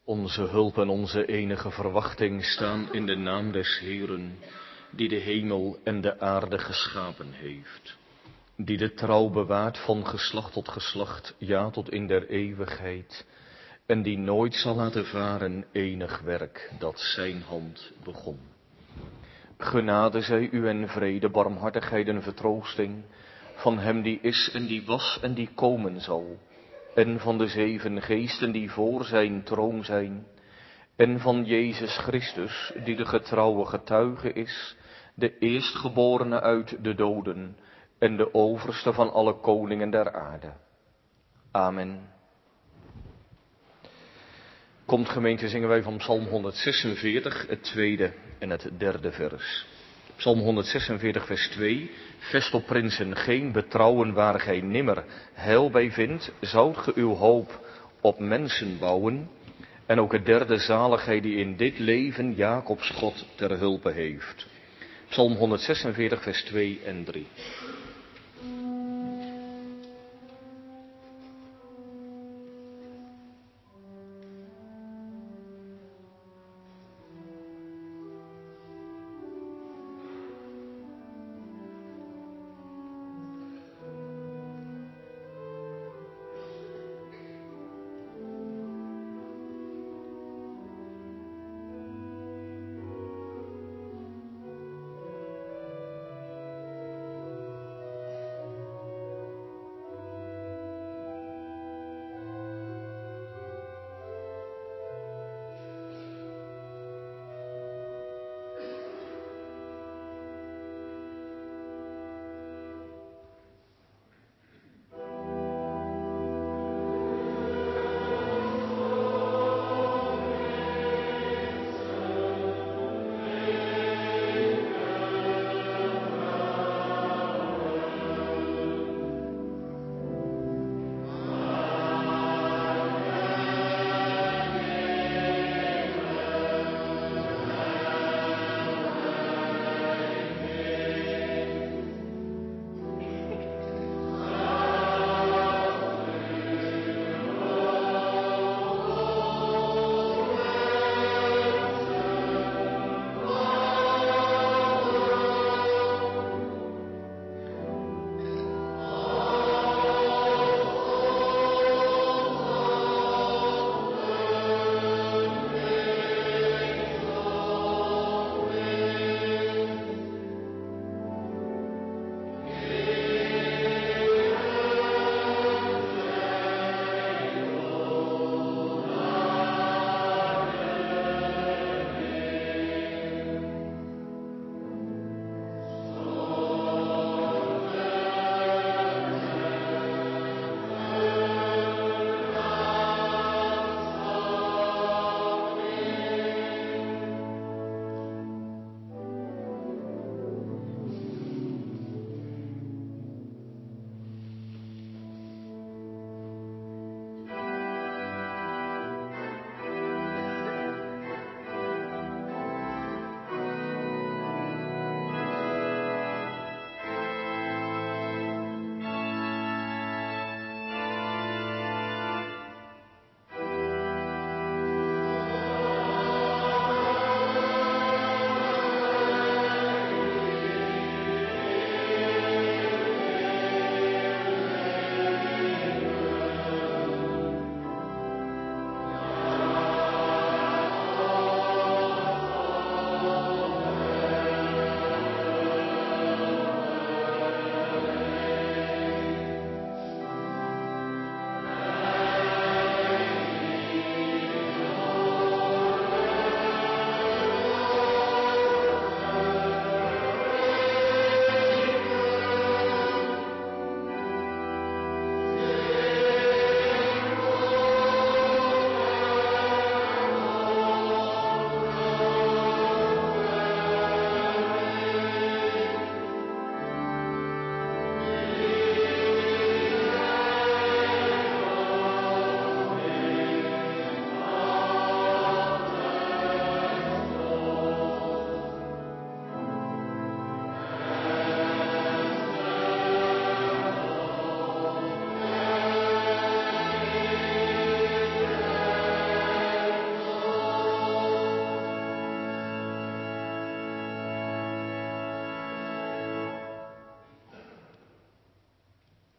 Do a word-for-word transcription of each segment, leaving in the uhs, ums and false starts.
Onze hulp en onze enige verwachting staan in de naam des Heeren, die de hemel en de aarde geschapen heeft, die de trouw bewaart van geslacht tot geslacht, ja tot in der eeuwigheid, en die nooit zal laten varen enig werk dat zijn hand begon. Genade zij u en vrede, barmhartigheid en vertroosting van hem die is en die was en die komen zal, en van de zeven geesten die voor zijn troon zijn, en van Jezus Christus, die de getrouwe getuige is, de eerstgeborene uit de doden, en de overste van alle koningen der aarde. Amen. Komt gemeente, zingen wij van Psalm honderdzesenveertig, het tweede en het derde vers. Psalm honderdzesenveertig, vers twee. Vest op prinsen geen betrouwen waar gij nimmer heil bij vindt, zoudt ge uw hoop op mensen bouwen. En ook het derde, zaligheid die in dit leven Jacobs God ter hulpe heeft. Psalm honderdzesenveertig, vers twee en drie.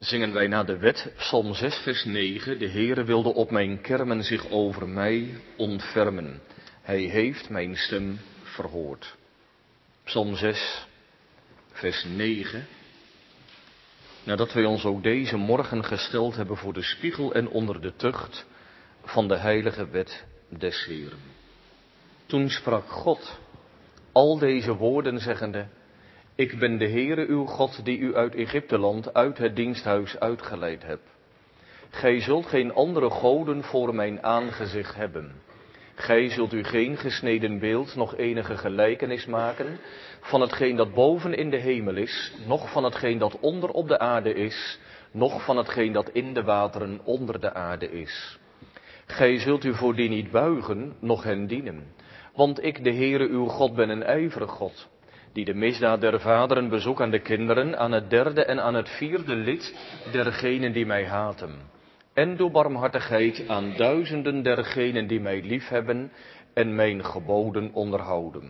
Zingen wij na de wet, Psalm zes vers negen, de Heere wilde op mijn kermen zich over mij ontfermen. Hij heeft mijn stem verhoord. Psalm zes vers negen. Nadat wij ons ook deze morgen gesteld hebben voor de spiegel en onder de tucht van de heilige wet des Heeren. Toen sprak God al deze woorden zeggende: Ik ben de Heere uw God die u uit Egypteland, uit het diensthuis uitgeleid hebt. Gij zult geen andere goden voor mijn aangezicht hebben. Gij zult u geen gesneden beeld, nog enige gelijkenis maken van hetgeen dat boven in de hemel is, noch van hetgeen dat onder op de aarde is, noch van hetgeen dat in de wateren onder de aarde is. Gij zult u voor die niet buigen, noch hen dienen. Want ik, de Heere uw God, ben een ijverig God, die de misdaad der vaderen bezoekt aan de kinderen, aan het derde en aan het vierde lid dergenen die mij haten. En doe barmhartigheid aan duizenden dergenen die mij liefhebben en mijn geboden onderhouden.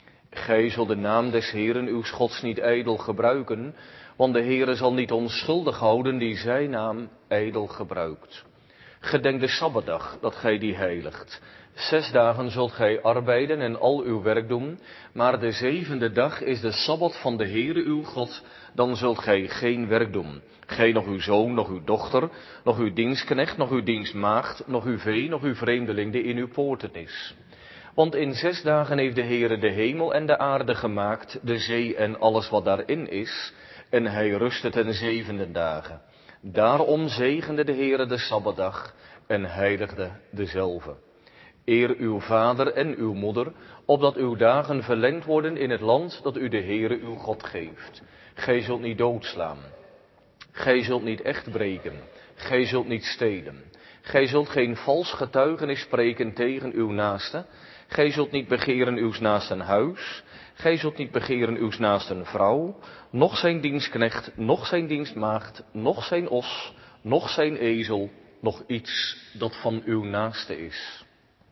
Gij zult de naam des Heeren uw Gods niet ijdel gebruiken, want de Heere zal niet onschuldig houden die zijn naam ijdel gebruikt. Gedenk de Sabbatdag, dat gij die heiligt. Zes dagen zult gij arbeiden en al uw werk doen, maar de zevende dag is de Sabbat van de Heere uw God, dan zult gij geen werk doen. Gij, nog uw zoon, nog uw dochter, nog uw dienstknecht, nog uw dienstmaagd, nog uw vee, nog uw vreemdeling die in uw poorten is. Want in zes dagen heeft de Heere de hemel en de aarde gemaakt, de zee en alles wat daarin is, en hij rustte ten zevende dagen. Daarom zegende de Heere de Sabbatdag en heiligde dezelve. Eer uw vader en uw moeder, opdat uw dagen verlengd worden in het land dat u de Heere uw God geeft. Gij zult niet doodslaan. Gij zult niet echt breken. Gij zult niet stelen. Gij zult geen vals getuigenis spreken tegen uw naaste. Gij zult niet begeren uws naasten huis. Gij zult niet begeren uws naasten vrouw, noch zijn dienstknecht, noch zijn dienstmaagd, noch zijn os, noch zijn ezel, noch iets dat van uw naaste is.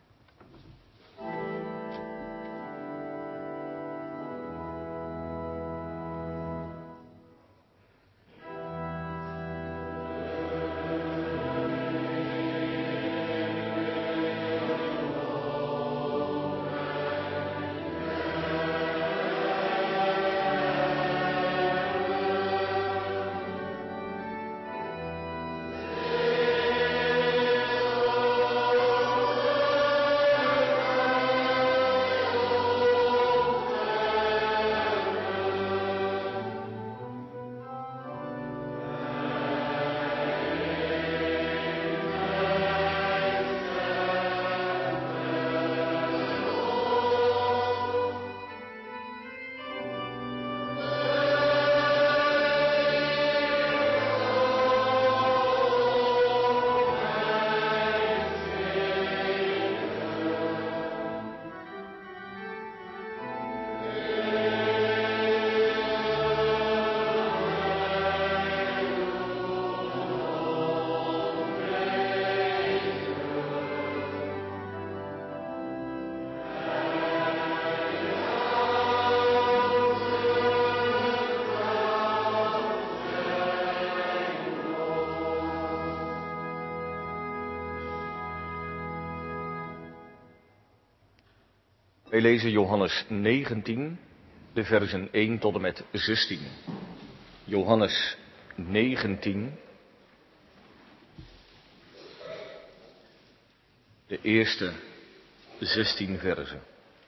Wij lezen Johannes negentien, de versen één tot en met zestien. Johannes negentien, de eerste zestien versen.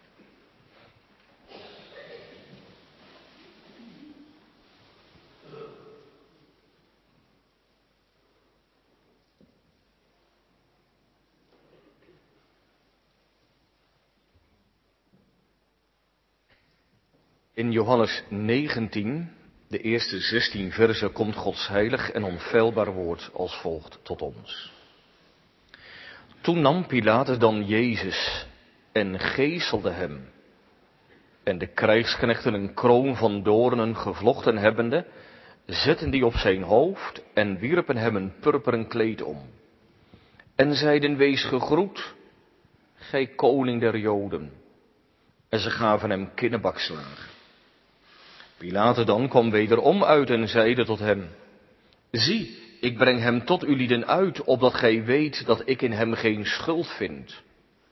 In Johannes negentien, de eerste zestien versen, komt Gods heilig en onfeilbaar woord als volgt tot ons. Toen nam Pilatus dan Jezus en geeselde hem. En de krijgsknechten een kroon van doornen gevlochten hebbende, zetten die op zijn hoofd en wierpen hem een purperen kleed om. En zeiden: Wees gegroet, gij koning der Joden. En ze gaven hem kinnebakslagen. Pilatus dan kwam wederom uit en zeide tot hem: zie, ik breng hem tot ulieden uit, opdat gij weet dat ik in hem geen schuld vind.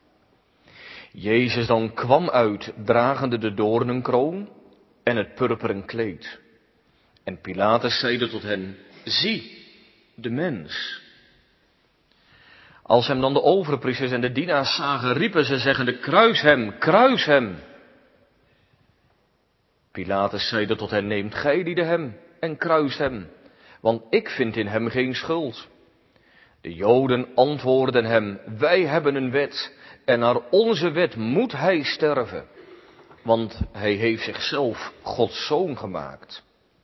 Jezus dan kwam uit, dragende de doornenkroon en het purperen kleed. En Pilatus zeide tot hen, zie, de mens. Als hem dan de overpriesters en de dienaars zagen, riepen ze zeggende, kruis hem, kruis hem. Pilatus zeide tot hen, neemt gij die de hem en kruist hem, want ik vind in hem geen schuld. De Joden antwoordden hem, wij hebben een wet en naar onze wet moet hij sterven, want hij heeft zichzelf Gods zoon gemaakt.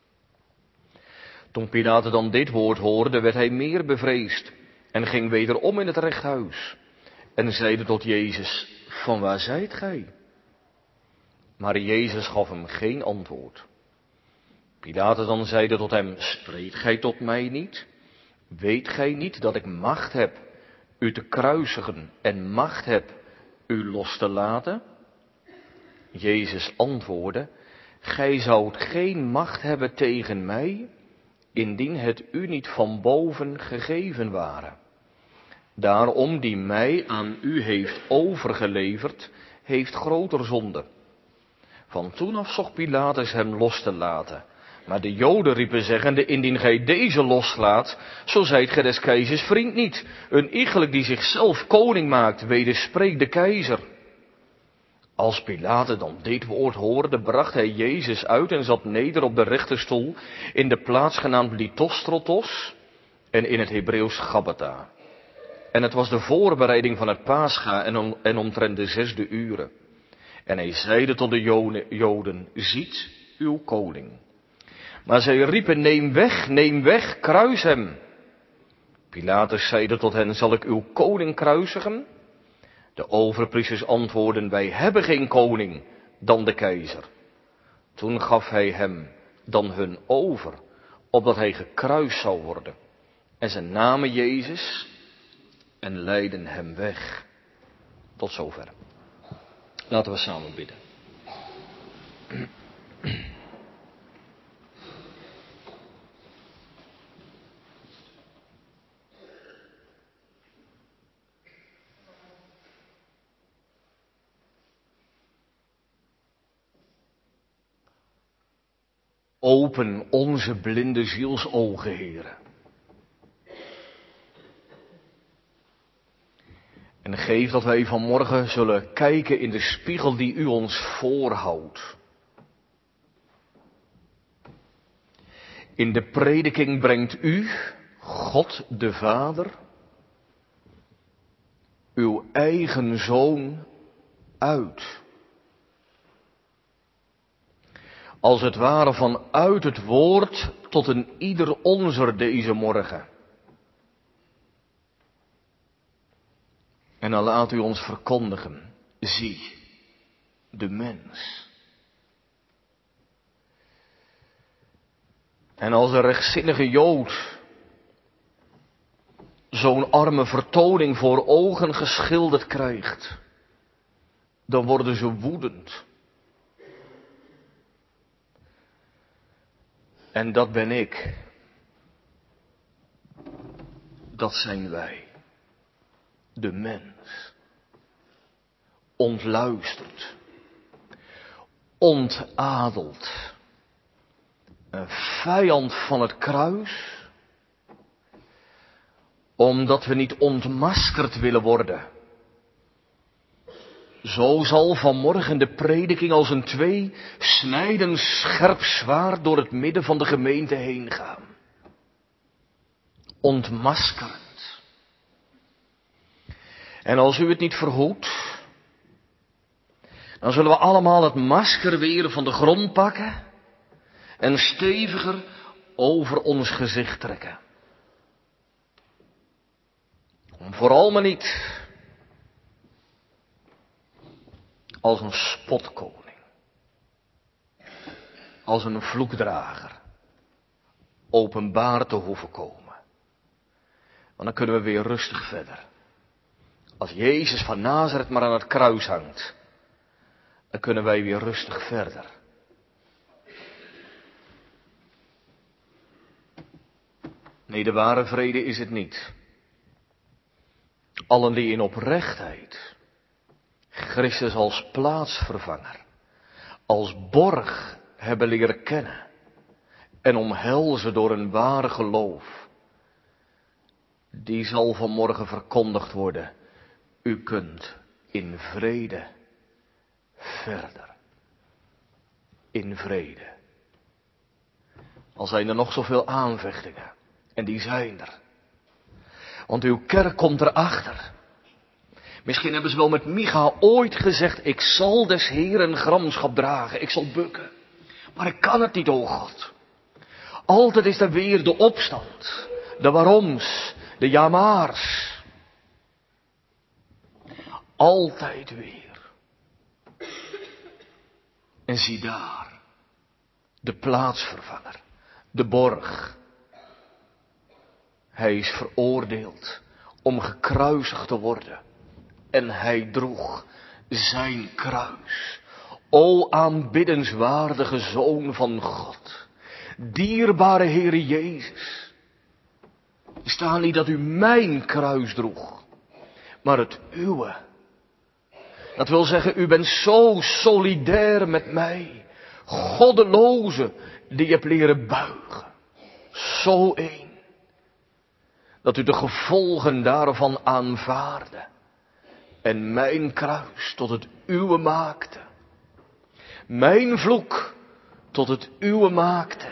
Toen Pilatus dan dit woord hoorde, werd hij meer bevreesd en ging wederom in het rechthuis en zeide tot Jezus, van waar zijt gij? Maar Jezus gaf hem geen antwoord. Pilatus dan zeide tot hem, spreekt gij tot mij niet? Weet gij niet dat ik macht heb u te kruisigen en macht heb u los te laten? Jezus antwoordde, gij zoudt geen macht hebben tegen mij, indien het u niet van boven gegeven ware. Daarom die mij aan u heeft overgeleverd, heeft groter zonde. Van toen af zocht Pilatus hem los te laten. Maar de Joden riepen zeggende, indien gij deze loslaat, zo zijt gij des keizers vriend niet. Een iegelijk die zichzelf koning maakt, wederspreekt de keizer. Als Pilatus dan dit woord hoorde, bracht hij Jezus uit en zat neder op de rechterstoel in de plaats genaamd Lithostrotos en in het Hebreeuws Gabbatha. En het was de voorbereiding van het Pascha en, om, en omtrent de zesde uren. En hij zeide tot de Joden, ziet uw koning. Maar zij riepen, neem weg, neem weg, kruis hem. Pilatus zeide tot hen, zal ik uw koning kruisigen? De overpriesters antwoordden, wij hebben geen koning dan de keizer. Toen gaf hij hem dan hun over, opdat hij gekruist zou worden. En ze namen Jezus en leidden hem weg. Tot zover. Laten we samen bidden. Open onze blinde zielsogen, Heere. En geef dat wij vanmorgen zullen kijken in de spiegel die u ons voorhoudt. In de prediking brengt u, God de Vader, uw eigen Zoon uit. Als het ware vanuit het woord tot een ieder onzer deze morgen. En dan laat u ons verkondigen, zie, de mens. En als een rechtzinnige Jood zo'n arme vertoning voor ogen geschilderd krijgt, dan worden ze woedend. En dat ben ik. Dat zijn wij. De mens. Ontluisterd. Ontadeld. Een vijand van het kruis. Omdat we niet ontmaskerd willen worden. Zo zal vanmorgen de prediking als een twee snijdend scherp zwaard door het midden van de gemeente heen gaan. Ontmaskerend. En als u het niet verhoedt, dan zullen we allemaal het masker weer van de grond pakken en steviger over ons gezicht trekken. Om vooral maar niet als een spotkoning, als een vloekdrager, openbaar te hoeven komen. Want dan kunnen we weer rustig verder. Als Jezus van Nazareth maar aan het kruis hangt, dan kunnen wij weer rustig verder. Nee, de ware vrede is het niet. Allen die in oprechtheid Christus als plaatsvervanger, als borg hebben leren kennen en omhelzen door een ware geloof, die zal vanmorgen verkondigd worden. U kunt in vrede verder. In vrede. Al zijn er nog zoveel aanvechtingen. En die zijn er. Want uw kerk komt erachter. Misschien hebben ze wel met Micha ooit gezegd, ik zal des Heeren gramschap dragen. Ik zal bukken. Maar ik kan het niet, o God. Altijd is er weer de opstand. De waaroms. De jamaars. Altijd weer. En zie daar. De plaatsvervanger. De borg. Hij is veroordeeld om gekruisigd te worden. En hij droeg zijn kruis. O aanbiddenswaardige Zoon van God. Dierbare Heere Jezus. Er staat niet dat u mijn kruis droeg. Maar het uwe. Dat wil zeggen, u bent zo solidair met mij. Goddeloze die je hebt leren buigen. Zo één. Dat u de gevolgen daarvan aanvaarde. En mijn kruis tot het uwe maakte. Mijn vloek tot het uwe maakte.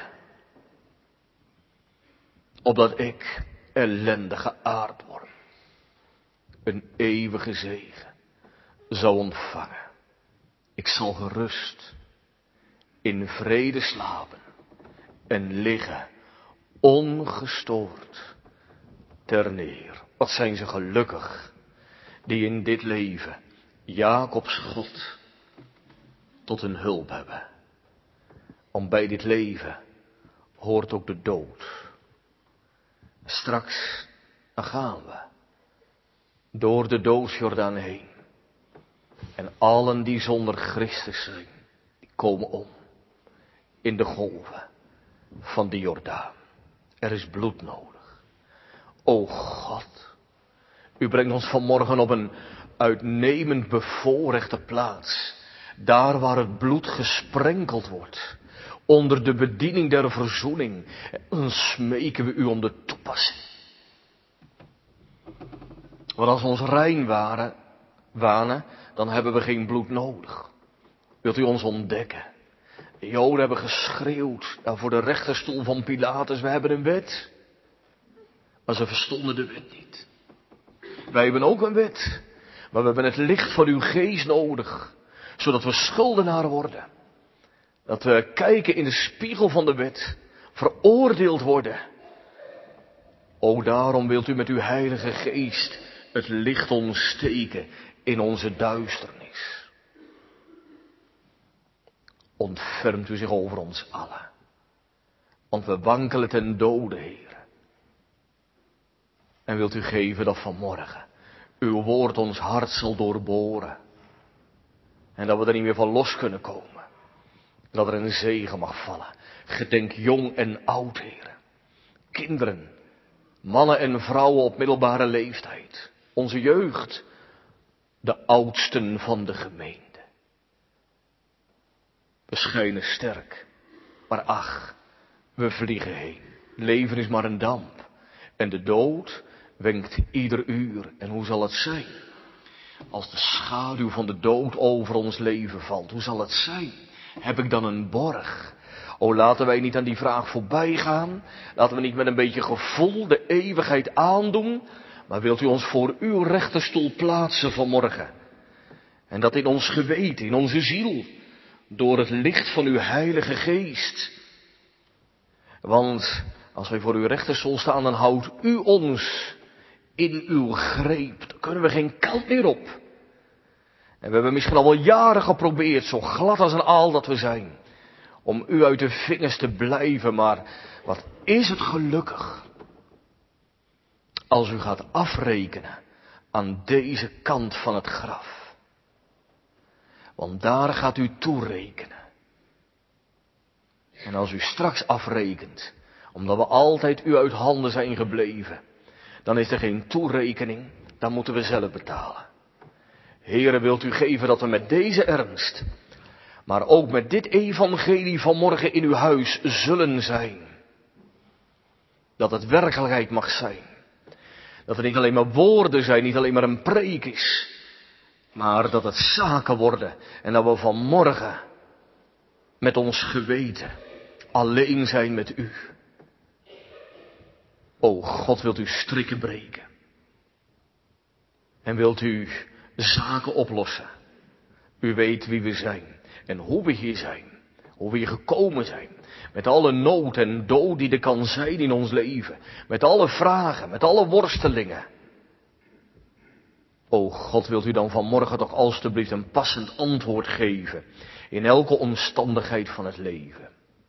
Opdat ik, ellendige aardworm, een eeuwige zegen zou ontvangen. Ik zal gerust in vrede slapen en liggen ongestoord ter neer. Wat zijn ze gelukkig die in dit leven Jacobs God tot hun hulp hebben. Want bij dit leven hoort ook de dood. Straks, dan gaan we door de doodsjordaan heen. En allen die zonder Christus zijn, die komen om in de golven van die Jordaan. Er is bloed nodig. O God, u brengt ons vanmorgen op een uitnemend bevoorrechte plaats. Daar waar het bloed gesprenkeld wordt. Onder de bediening der verzoening. Dan smeken we u om de toepassing. Want als we ons rein waren, wanen, dan hebben we geen bloed nodig. Wilt u ons ontdekken? De Joden hebben geschreeuwd nou, voor de rechterstoel van Pilatus. We hebben een wet. Maar ze verstonden de wet niet. Wij hebben ook een wet. Maar we hebben het licht van uw geest nodig. Zodat we schuldenaar worden. Dat we kijken in de spiegel van de wet. Veroordeeld worden. O daarom wilt u met uw heilige geest het licht ontsteken in onze duisternis. Ontfermt u zich over ons allen. Want we wankelen ten dode, Heer. En wilt u geven dat vanmorgen uw woord ons hart zal doorboren. En dat we er niet meer van los kunnen komen. Dat er een zegen mag vallen. Gedenk jong en oud, Heer. Kinderen, mannen en vrouwen op middelbare leeftijd. Onze jeugd, de oudsten van de gemeente. We schijnen sterk, maar ach, we vliegen heen. Leven is maar een damp. En de dood wenkt ieder uur. En hoe zal het zijn? Als de schaduw van de dood over ons leven valt. Hoe zal het zijn? Heb ik dan een borg? O, laten wij niet aan die vraag voorbij gaan. Laten we niet met een beetje gevoel de eeuwigheid aandoen. Maar wilt u ons voor uw rechterstoel plaatsen vanmorgen? En dat in ons geweten, in onze ziel. Door het licht van uw heilige geest. Want als wij voor uw rechterstoel staan, dan houdt u ons in uw greep. Dan kunnen we geen kant meer op. En we hebben misschien al wel jaren geprobeerd, zo glad als een aal dat we zijn, om u uit de vingers te blijven. Maar wat is het gelukkig als u gaat afrekenen aan deze kant van het graf. Want daar gaat u toerekenen. En als u straks afrekent Omdat we altijd u uit handen zijn gebleven. Dan is er geen toerekening, dan moeten we zelf betalen. Heere, wilt u geven dat we met deze ernst, maar ook met dit evangelie van morgen in uw huis zullen zijn. Dat het werkelijkheid mag zijn. Dat het niet alleen maar woorden zijn, niet alleen maar een preek is. Maar dat het zaken worden. En dat we vanmorgen met ons geweten alleen zijn met u. O God, wilt u strikken breken. En wilt u zaken oplossen. U weet wie we zijn. En hoe we hier zijn. Hoe we hier gekomen zijn. Met alle nood en dood die er kan zijn in ons leven. Met alle vragen, met alle worstelingen. O God, wilt u dan vanmorgen toch alstublieft een passend antwoord geven. In elke omstandigheid van het leven.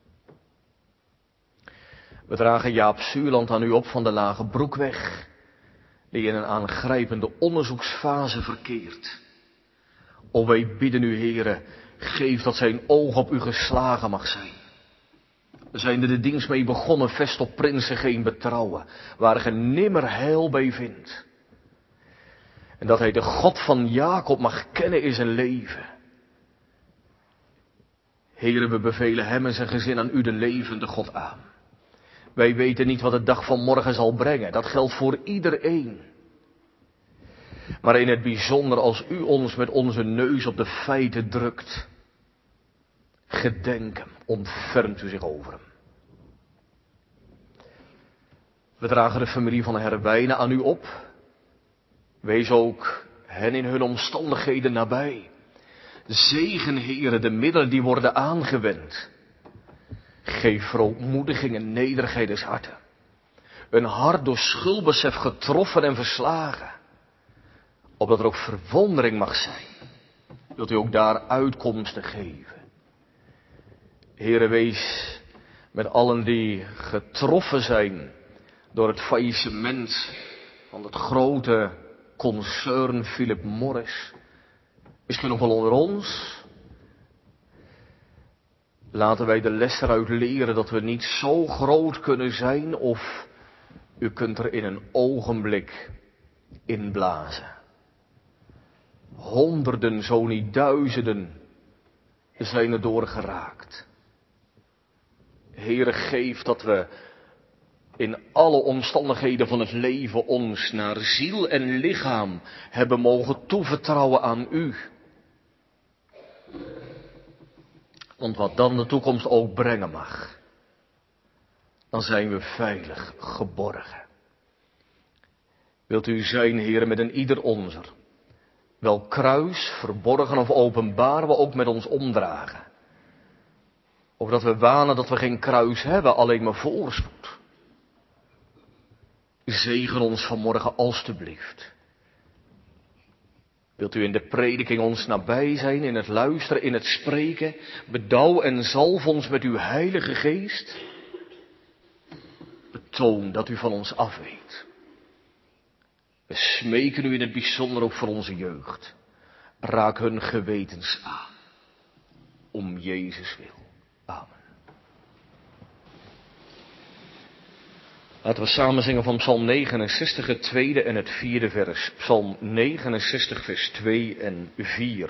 We dragen Jaap Zuurland aan u op van de Lage Broekweg. Die in een aangrijpende onderzoeksfase verkeert. O wij bidden u, Heere, geef dat zijn oog op u geslagen mag zijn. Zijn er de dienst mee begonnen, vest op prinsen geen betrouwen, waar ge nimmer heil bij vindt. En dat hij de God van Jacob mag kennen in zijn leven. Heere, we bevelen hem en zijn gezin aan u, de levende God, aan. Wij weten niet wat de dag van morgen zal brengen, dat geldt voor iedereen. Maar in het bijzonder als u ons met onze neus op de feiten drukt. Gedenk hem, ontfermt u zich over hem. We dragen de familie van Herwijnen aan u op. Wees ook hen in hun omstandigheden nabij. Zegen, Heere, de middelen die worden aangewend. Geef verootmoediging en nederigheid des harten. Een hart door schuldbesef getroffen en verslagen. Opdat er ook verwondering mag zijn. Wilt u ook daar uitkomsten geven. Heere, wees met allen die getroffen zijn door het faillissement van het grote concern Philip Morris. Misschien nog wel onder ons. Laten wij de les eruit leren dat we niet zo groot kunnen zijn of u kunt er in een ogenblik inblazen. Honderden, zo niet duizenden zijn er doorgeraakt. Heere, geef dat we in alle omstandigheden van het leven ons naar ziel en lichaam hebben mogen toevertrouwen aan u. Want wat dan de toekomst ook brengen mag, dan zijn we veilig geborgen. Wilt u zijn, Heere, met een ieder onzer, wel kruis, verborgen of openbaar, we ook met ons omdragen. Of dat we wanen dat we geen kruis hebben, alleen maar voorspoed. Zegen ons vanmorgen alstublieft. Wilt u in de prediking ons nabij zijn, in het luisteren, in het spreken, bedouw en zalf ons met uw heilige geest. Betoon dat u van ons afweet. We smeken u in het bijzonder ook voor onze jeugd. Raak hun gewetens aan. Om Jezus wil. Amen. Laten we samen zingen van Psalm negenenzestig, het tweede en het vierde vers. Psalm negenenzestig, vers twee en vier.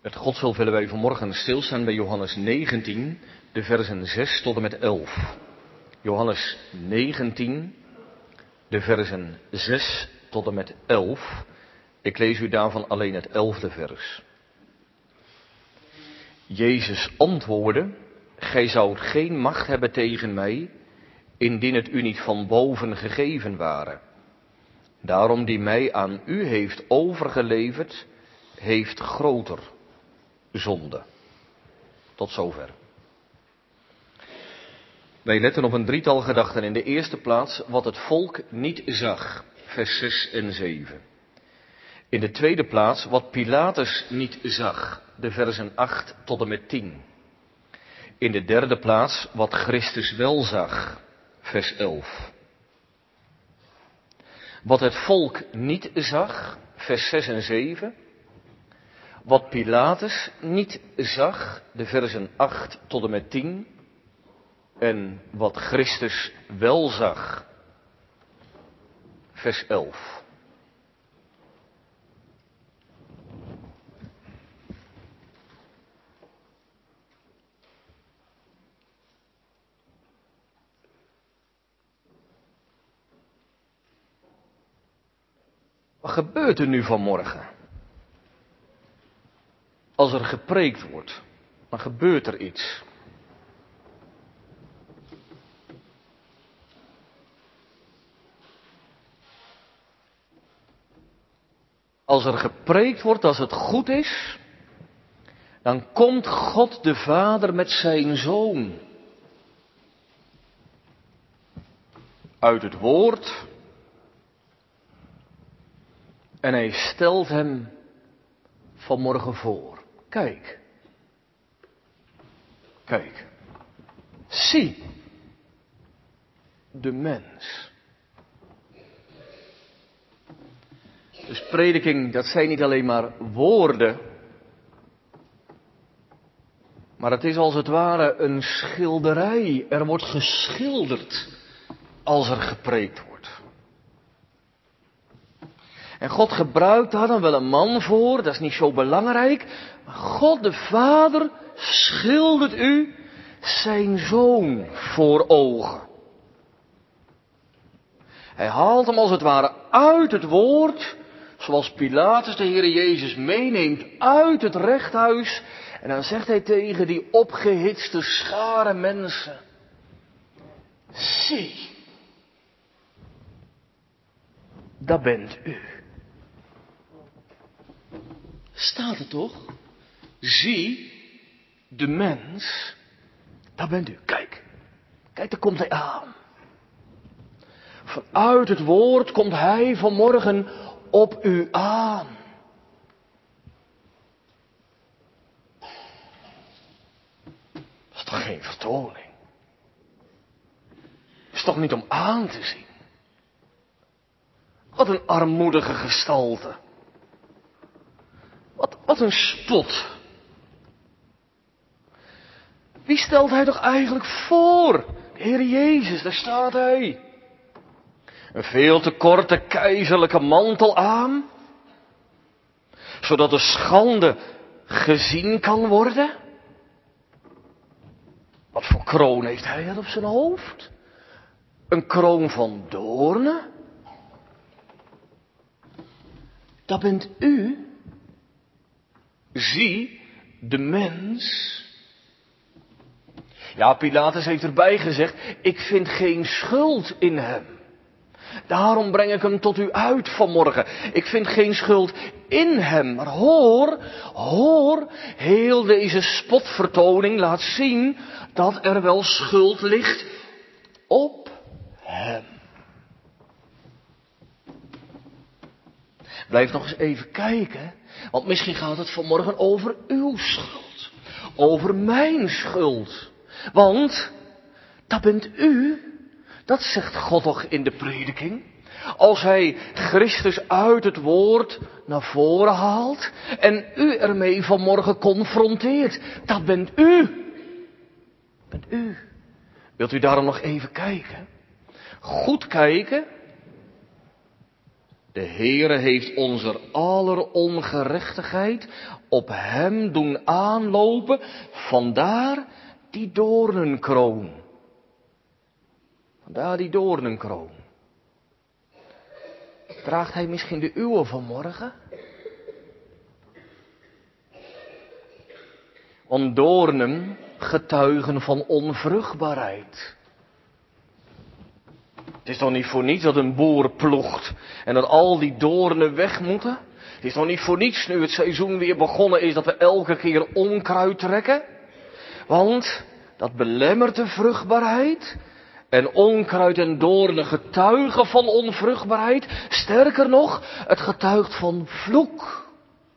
Met Gods wil willen wij vanmorgen stilstaan bij Johannes negentien, de versen zes tot en met elf. Johannes negentien, de versen zes tot en met elf. Ik lees u daarvan alleen het elfde vers. Jezus antwoordde: Gij zoudt geen macht hebben tegen mij, indien het u niet van boven gegeven ware. Daarom die mij aan u heeft overgeleverd, heeft groter zonde. Tot zover. Wij letten op een drietal gedachten. In de eerste plaats wat het volk niet zag, vers zes en zeven. In de tweede plaats wat Pilatus niet zag, de versen acht tot en met tien. In de derde plaats wat Christus wel zag, vers elf. Wat het volk niet zag, vers zes en zeven. Wat Pilatus niet zag, de versen acht tot en met tien. En wat Christus wel zag, vers elf. Wat gebeurt er nu vanmorgen? Als er gepreekt wordt, dan gebeurt er iets. Als er gepreekt wordt, als het goed is, dan komt God de Vader met zijn Zoon uit het woord en hij stelt hem vanmorgen voor. Kijk, kijk, zie de mens. Dus prediking, dat zijn niet alleen maar woorden, maar het is als het ware een schilderij. Er wordt geschilderd als er gepreekt wordt. En God gebruikt daar dan wel een man voor, dat is niet zo belangrijk, maar God de Vader schildert u zijn Zoon voor ogen. Hij haalt hem als het ware uit het woord, zoals Pilatus de Heere Jezus meeneemt uit het rechthuis. En dan zegt hij tegen die opgehitste schare mensen: zie, dat bent u. Staat er toch? Zie, de mens, dat bent u. Kijk, kijk, daar komt hij aan. Vanuit het woord komt hij vanmorgen op u aan. Dat is toch geen vertoning? Dat is toch niet om aan te zien? Wat een armoedige gestalte. Wat, wat een spot. Wie stelt hij toch eigenlijk voor? De Heer Jezus, daar staat hij. Een veel te korte keizerlijke mantel aan, zodat de schande gezien kan worden. Wat voor kroon heeft hij er op zijn hoofd? Een kroon van doornen? Dat bent u. Zie, de mens. Ja, Pilatus heeft erbij gezegd: ik vind geen schuld in hem. Daarom breng ik hem tot u uit vanmorgen. Ik vind geen schuld in hem. Maar hoor, hoor, heel deze spotvertoning laat zien dat er wel schuld ligt op hem. Blijf nog eens even kijken, want misschien gaat het vanmorgen over uw schuld. Over mijn schuld. Want, dat bent u. Dat zegt God toch in de prediking. Als hij Christus uit het woord naar voren haalt en u ermee vanmorgen confronteert. Dat bent u. Bent u. Wilt u daarom nog even kijken? Goed kijken. De Heere heeft onze aller ongerechtigheid op hem doen aanlopen, vandaar die doornenkroon. Vandaar die doornenkroon. Draagt hij misschien de uwe vanmorgen? Want doornen getuigen van onvruchtbaarheid. Het is toch niet voor niets dat een boer ploegt en dat al die doornen weg moeten? Het is toch niet voor niets nu het seizoen weer begonnen is dat we elke keer onkruid trekken? Want dat belemmert de vruchtbaarheid. En onkruid en doornen getuigen van onvruchtbaarheid. Sterker nog, het getuigt van vloek.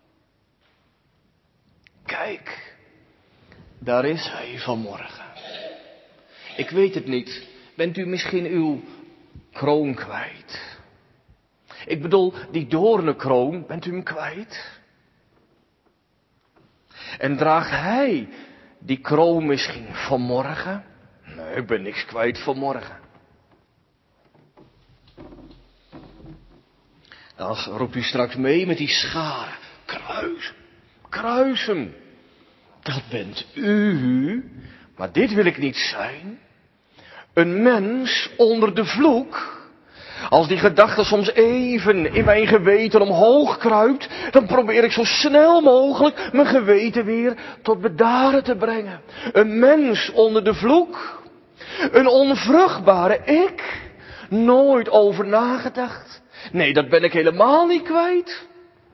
Kijk, daar is hij vanmorgen. Ik weet het niet. Bent u misschien uw kroon kwijt? Ik bedoel, die doornenkroon, bent u hem kwijt? En draagt hij die kroon misschien vanmorgen? Nee, ik ben niks kwijt vanmorgen. Dan roept u straks mee met die scharen. Kruisen, kruisen. Dat bent u. Maar dit wil ik niet zijn. Een mens onder de vloek. Als die gedachte soms even in mijn geweten omhoog kruipt, dan probeer ik zo snel mogelijk mijn geweten weer tot bedaren te brengen. Een mens onder de vloek. Een onvruchtbare ik. Nooit over nagedacht. Nee, dat ben ik helemaal niet kwijt.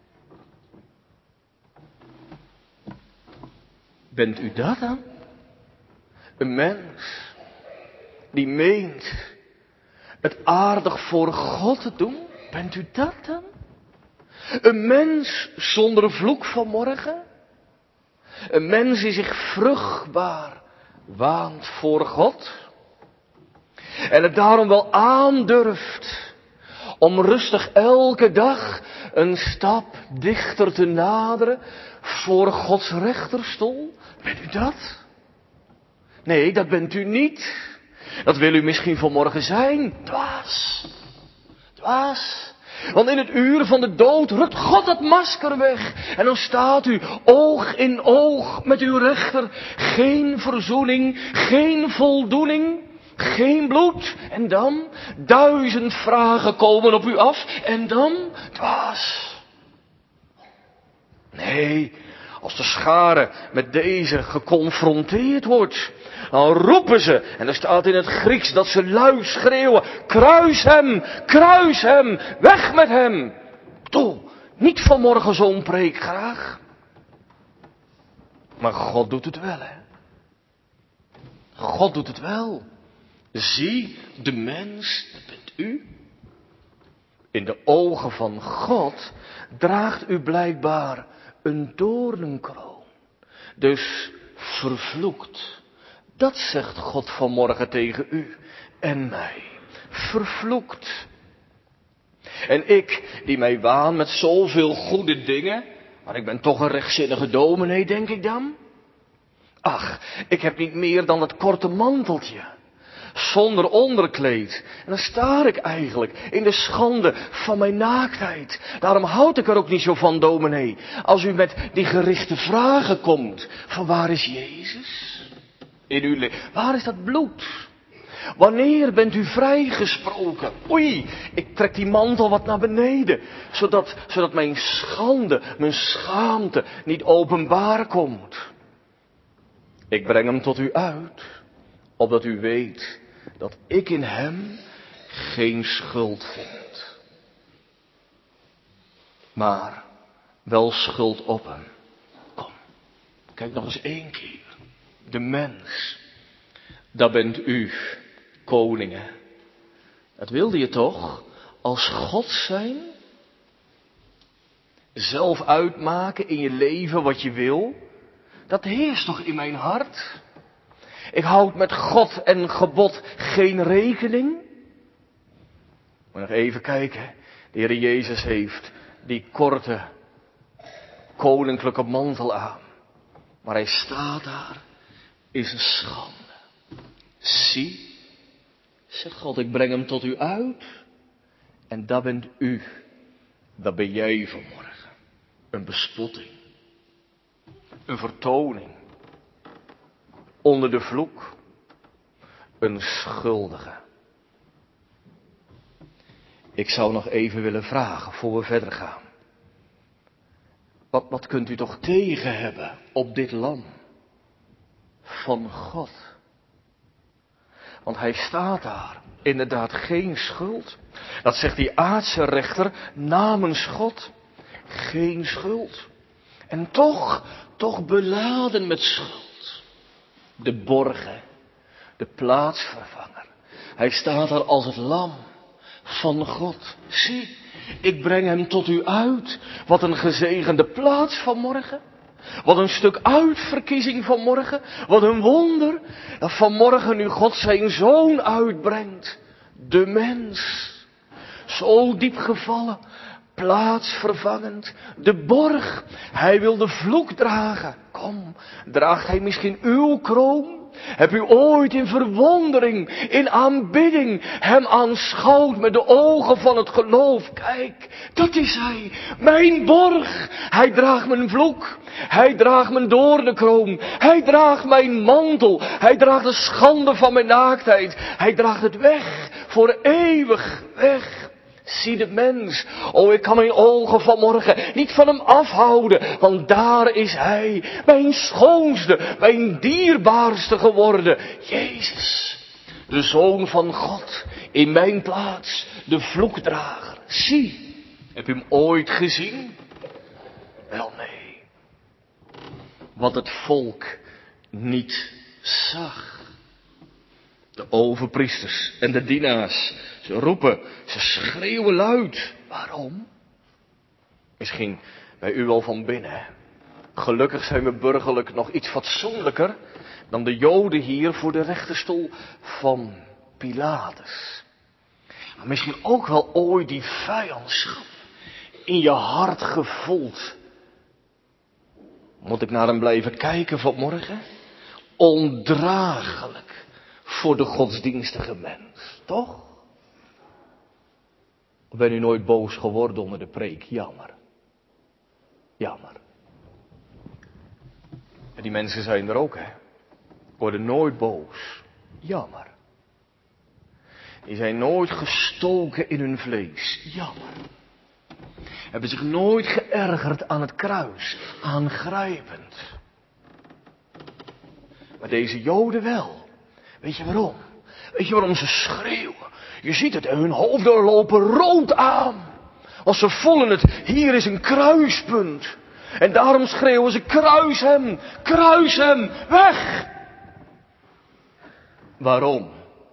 Bent u dat dan? Een mens die meent het aardig voor God te doen? Bent u dat dan? Een mens zonder vloek vanmorgen? Een mens die zich vruchtbaar waant voor God? En het daarom wel aandurft om rustig elke dag een stap dichter te naderen voor Gods rechterstoel? Bent u dat? Nee, dat bent u niet. Dat wil u misschien vanmorgen zijn. Dwaas. Dwaas. Want in het uur van de dood rukt God dat masker weg. En dan staat u oog in oog met uw rechter. Geen verzoening, geen voldoening, geen bloed. En dan duizend vragen komen op u af. En dan dwaas. Nee, als de schare met deze geconfronteerd wordt, dan roepen ze, en er staat in het Grieks dat ze luid schreeuwen, kruis hem, kruis hem, weg met hem. Toe, niet vanmorgen zo'n preek graag. Maar God doet het wel, hè. God doet het wel. Zie, de mens, dat bent u. In de ogen van God draagt u blijkbaar een doornenkroon. Dus vervloekt. Dat zegt God vanmorgen tegen u en mij. Vervloekt. En ik, die mij waan met zoveel goede dingen, maar ik ben toch een rechtzinnige dominee, denk ik dan. Ach, ik heb niet meer dan dat korte manteltje. Zonder onderkleed. En dan staar ik eigenlijk in de schande van mijn naaktheid. Daarom houd ik er ook niet zo van, dominee. Als u met die gerichte vragen komt. Van waar is Jezus? In uw leven. Waar is dat bloed? Wanneer bent u vrijgesproken? Oei, ik trek die mantel wat naar beneden. Zodat, zodat mijn schande, mijn schaamte niet openbaar komt. Ik breng hem tot u uit. Opdat u weet dat ik in hem geen schuld vind. Maar wel schuld op hem. Kom, kijk nog eens één keer. De mens, dat bent u, koningen. Dat wilde je toch, als God zijn? Zelf uitmaken in je leven wat je wil? Dat heerst toch in mijn hart? Ik houd met God en gebod geen rekening. Maar nog even kijken. De Heer Jezus heeft die korte koninklijke mantel aan. Maar hij staat daar, is een schande. Zie, zegt God, ik breng hem tot u uit. En dat bent u. Dat ben jij vanmorgen. Een bespotting. Een vertoning. Onder de vloek. Een schuldige. Ik zou nog even willen vragen, voor we verder gaan. Wat, wat kunt u toch tegen hebben op dit lam van God? Want hij staat daar, inderdaad geen schuld. Dat zegt die aardse rechter namens God, geen schuld. En toch, toch beladen met schuld. De borger, de plaatsvervanger. Hij staat daar als het lam van God. Zie, ik breng hem tot u uit. Wat een gezegende plaats vanmorgen. Wat een stuk uitverkiezing vanmorgen. Wat een wonder dat vanmorgen nu God zijn zoon uitbrengt. De mens. Zo diep gevallen. Plaatsvervangend. De borg. Hij wil de vloek dragen. Kom, draagt hij misschien uw kroon? Heb u ooit in verwondering, in aanbidding hem aanschouwd met de ogen van het geloof? Kijk, dat is hij, mijn borg. Hij draagt mijn vloek, hij draagt mijn doornenkroon, hij draagt mijn mantel, hij draagt de schande van mijn naaktheid, hij draagt het weg, voor eeuwig weg. Zie de mens, oh ik kan mijn ogen vanmorgen niet van hem afhouden, want daar is hij, mijn schoonste, mijn dierbaarste geworden, Jezus, de Zoon van God, in mijn plaats, de vloekdrager. Zie, heb je hem ooit gezien? Wel nee, wat het volk niet zag. De overpriesters en de dienaars, ze roepen, ze schreeuwen luid. Waarom? Misschien bij u wel van binnen. Gelukkig zijn we burgerlijk nog iets fatsoenlijker dan de Joden hier voor de rechterstoel van Pilatus. Maar misschien ook wel ooit die vijandschap in je hart gevoeld. Moet ik naar hem blijven kijken vanmorgen? Ondraaglijk voor de godsdienstige mens, toch? Of ben u nooit boos geworden onder de preek? Jammer. Jammer. En die mensen zijn er ook, hè. Worden nooit boos. Jammer. Die zijn nooit gestoken in hun vlees. Jammer. Hebben zich nooit geërgerd aan het kruis. Aangrijpend. Maar deze Joden wel. Weet je waarom? Weet je waarom ze schreeuwen? Je ziet het, hun hoofden lopen rood aan. Want ze voelen het, hier is een kruispunt. En daarom schreeuwen ze, kruis hem, kruis hem, weg. Waarom?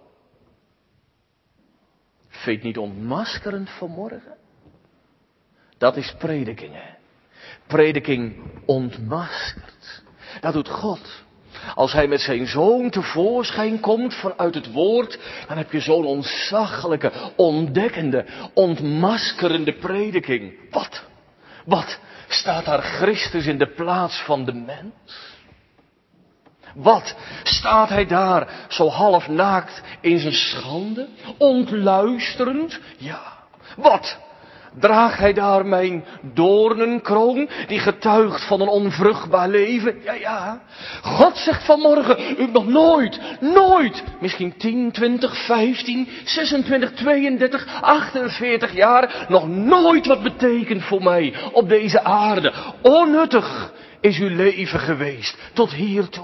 Vind je het niet ontmaskerend vanmorgen? Dat is prediking, hè. Prediking ontmaskert. Dat doet God. Als hij met zijn zoon tevoorschijn komt vanuit het woord, dan heb je zo'n ontzaglijke, ontdekkende, ontmaskerende prediking. Wat? Wat? Staat daar Christus in de plaats van de mens? Wat? Staat hij daar zo half naakt in zijn schande? Ontluisterend? Ja. Wat? Draagt hij daar mijn doornenkroon, die getuigt van een onvruchtbaar leven? Ja, ja. God zegt vanmorgen, u hebt nog nooit, nooit, misschien tien, twintig, vijftien, zesentwintig, tweeëndertig, achtenveertig jaar, nog nooit wat betekend voor mij op deze aarde. Onnuttig is uw leven geweest, tot hiertoe.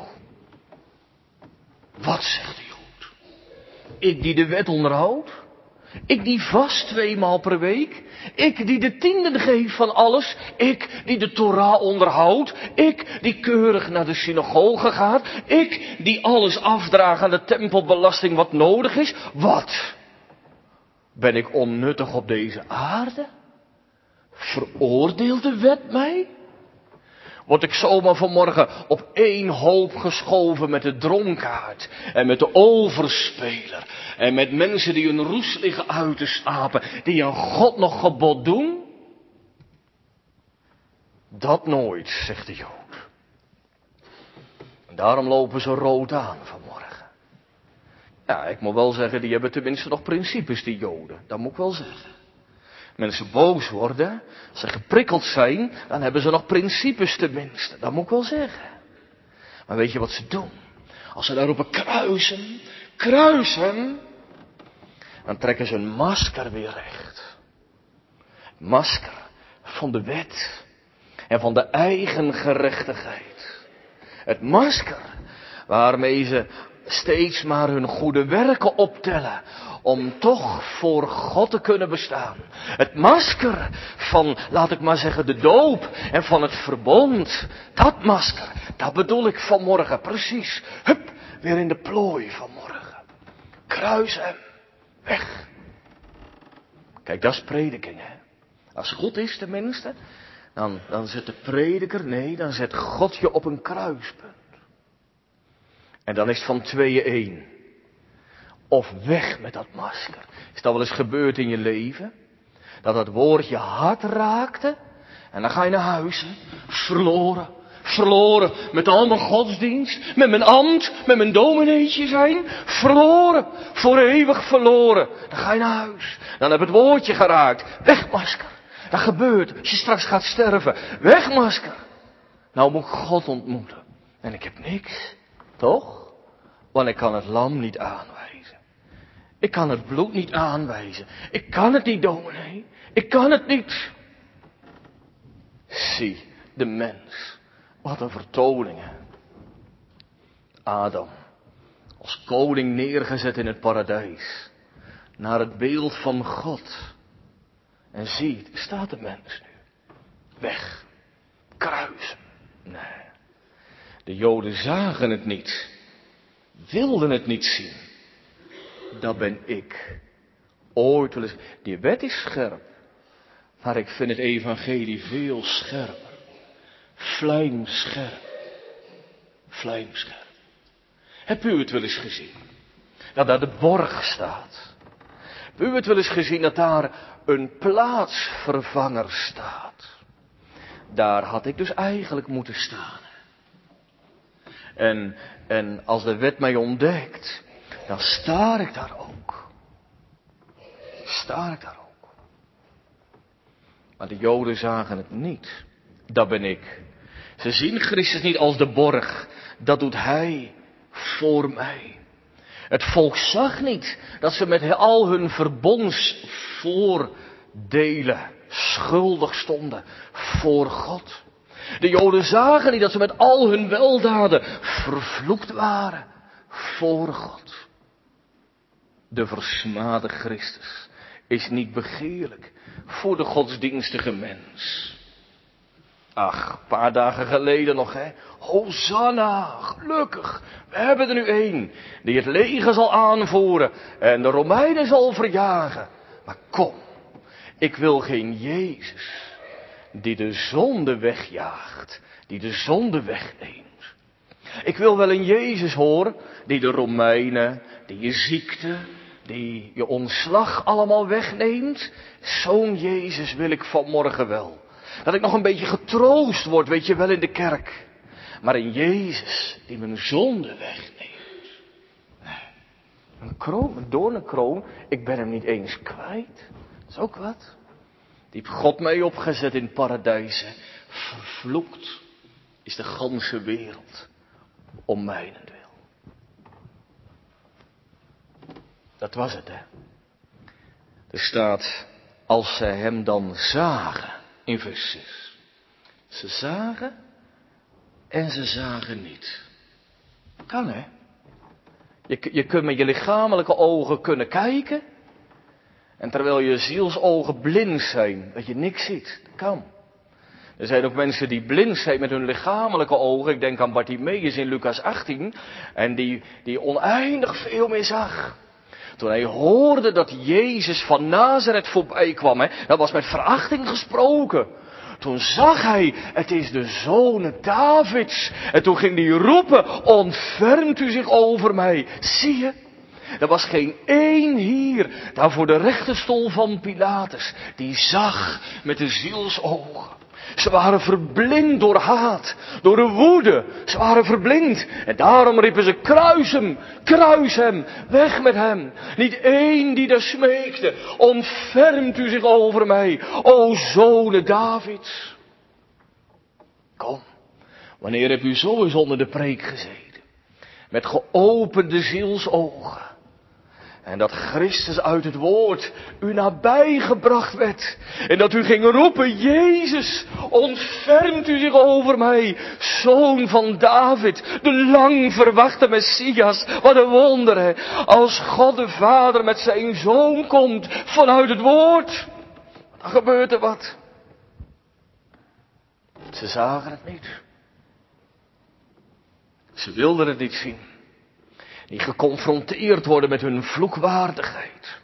Wat zegt de Jood? Ik die de wet onderhoud? Ik die vast tweemaal per week. Ik die de tienden geef van alles. Ik die de Torah onderhoudt. Ik die keurig naar de synagoge gaat. Ik die alles afdraag aan de tempelbelasting wat nodig is. Wat? Ben ik onnuttig op deze aarde? Veroordeelt de wet mij? Word ik zomaar vanmorgen op één hoop geschoven met de dronkaard en met de overspeler en met mensen die hun roes liggen uit te slapen, die aan God nog gebod doen? Dat nooit, zegt de Jood. En daarom lopen ze rood aan vanmorgen. Ja, ik moet wel zeggen, die hebben tenminste nog principes, die Joden. Dat moet ik wel zeggen. Mensen boos worden, als ze geprikkeld zijn, dan hebben ze nog principes tenminste. Dat moet ik wel zeggen. Maar weet je wat ze doen? Als ze daar roepen kruisen, kruisen, dan trekken ze een masker weer recht. Het masker van de wet en van de eigen gerechtigheid. Het masker waarmee ze steeds maar hun goede werken optellen om toch voor God te kunnen bestaan. Het masker van, laat ik maar zeggen, de doop en van het verbond. Dat masker, dat bedoel ik vanmorgen precies. Hup, weer in de plooi vanmorgen. Kruis hem, weg. Kijk, dat is prediking, hè. Als het goed is tenminste, dan, dan zet de prediker, nee, dan zet God je op een kruispunt. En dan is het van tweeën één. Of weg met dat masker. Is dat wel eens gebeurd in je leven? Dat dat woord je hart raakte. En dan ga je naar huis. Hè? Verloren. Verloren met al mijn godsdienst. Met mijn ambt. Met mijn domineetje zijn. Verloren. Voor eeuwig verloren. Dan ga je naar huis. Dan heb je het woordje geraakt. Weg masker. Dat gebeurt als je straks gaat sterven. Weg masker. Nou moet ik God ontmoeten. En ik heb niks. Toch? Want ik kan het lam niet aanwijzen. Ik kan het bloed niet aanwijzen. Ik kan het niet, dominee. Ik kan het niet. Zie, de mens. Wat een vertoning. Hè? Adam. Als koning neergezet in het paradijs. Naar het beeld van God. En zie, er staat de mens nu. Weg. Kruisen. Nee. De Joden zagen het niet. Wilden het niet zien. Dat ben ik. Ooit wel eens. Die wet is scherp. Maar ik vind het evangelie veel scherper. Vlijmscherp. Vlijmscherp. Heb u het wel eens gezien? Dat daar de borg staat. Heb u het wel eens gezien dat daar een plaatsvervanger staat? Daar had ik dus eigenlijk moeten staan. En, en als de wet mij ontdekt, dan staar ik daar ook. Staar ik daar ook. Maar de Joden zagen het niet. Dat ben ik. Ze zien Christus niet als de borg. Dat doet Hij voor mij. Het volk zag niet dat ze met al hun verbondsvoordelen schuldig stonden voor God. De Joden zagen niet dat ze met al hun weldaden vervloekt waren voor God. De versmade Christus is niet begeerlijk voor de godsdienstige mens. Ach, een paar dagen geleden nog, hè. Hosanna, gelukkig. We hebben er nu één die het leger zal aanvoeren en de Romeinen zal verjagen. Maar kom, ik wil geen Jezus die de zonde wegjaagt, die de zonde wegneemt. Ik wil wel een Jezus hoor, die de Romeinen, die je ziekte, die je ontslag allemaal wegneemt. Zo'n Jezus wil ik vanmorgen wel. Dat ik nog een beetje getroost word, weet je wel, in de kerk. Maar een Jezus die mijn zonde wegneemt. Nee. Een kroon, een doornenkroon, ik ben hem niet eens kwijt. Dat is ook wat. Die heeft God mee opgezet in het paradijs. Hè. Vervloekt is de ganse wereld om mijnentwil. Dat was het, hè. Er staat, als zij hem dan zagen, in vers zes. Ze zagen en ze zagen niet. Kan, hè. Je, je kunt met je lichamelijke ogen kunnen kijken. En terwijl je zielsogen blind zijn, dat je niks ziet. Dat kan. Er zijn ook mensen die blind zijn met hun lichamelijke ogen. Ik denk aan Bartimaeus in Lucas achttien. En die, die oneindig veel meer zag. Toen hij hoorde dat Jezus van Nazareth voorbij kwam. Hè, dat was met verachting gesproken. Toen zag hij, het is de zoon Davids. En toen ging hij roepen, ontfermt u zich over mij. Zie je? Er was geen één hier, daar voor de rechterstoel van Pilatus, die zag met de zielsogen. Ze waren verblind door haat, door de woede. Ze waren verblind. En daarom riepen ze, kruis hem, kruis hem, weg met hem. Niet één die daar smeekte, ontfermt u zich over mij, o zonen Davids. Kom, wanneer heb u zo eens onder de preek gezeten, met geopende zielsogen. En dat Christus uit het woord u nabijgebracht werd. En dat u ging roepen, Jezus, ontfermt u zich over mij, zoon van David, de lang verwachte Messias. Wat een wonder, hè. Als God de Vader met zijn zoon komt vanuit het woord, dan gebeurt er wat. Ze zagen het niet. Ze wilden het niet zien. Die geconfronteerd worden met hun vloekwaardigheid.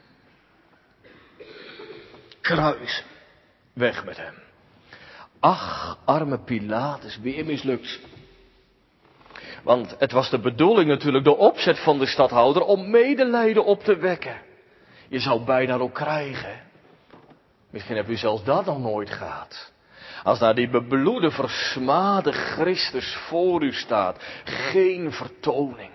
Kruis, weg met hem. Ach, arme Pilatus, weer mislukt. Want het was de bedoeling natuurlijk, de opzet van de stadhouder, om medelijden op te wekken. Je zou bijna ook krijgen. Misschien heb u zelfs dat nog nooit gehad. Als daar die bebloede, versmade Christus voor u staat, geen vertoning.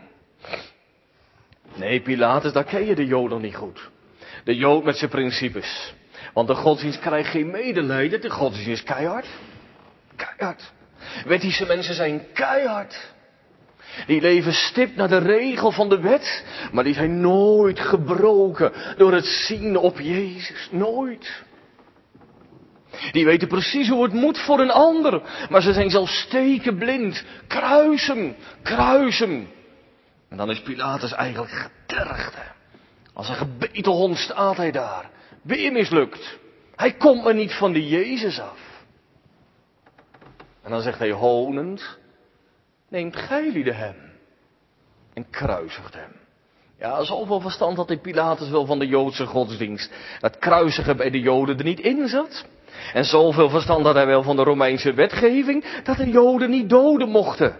Nee, Pilatus, daar ken je de Jood nog niet goed. De Jood met zijn principes. Want de godsdienst krijgt geen medelijden, de godsdienst is keihard. Keihard. Wettische mensen zijn keihard. Die leven stipt naar de regel van de wet, maar die zijn nooit gebroken door het zien op Jezus. Nooit. Die weten precies hoe het moet voor een ander, maar ze zijn zelfs stekenblind. Kruis hem, kruis hem. En dan is Pilatus eigenlijk getergd. Hè? Als een gebeten hond staat hij daar. Weer mislukt. Hij komt maar niet van die Jezus af. En dan zegt hij honend, neemt gijlieden hem en kruisigt hem. Ja, zoveel verstand had die Pilatus wel van de Joodse godsdienst. Dat kruisigen bij de Joden er niet in zat. En zoveel verstand had hij wel van de Romeinse wetgeving, dat de Joden niet doden mochten.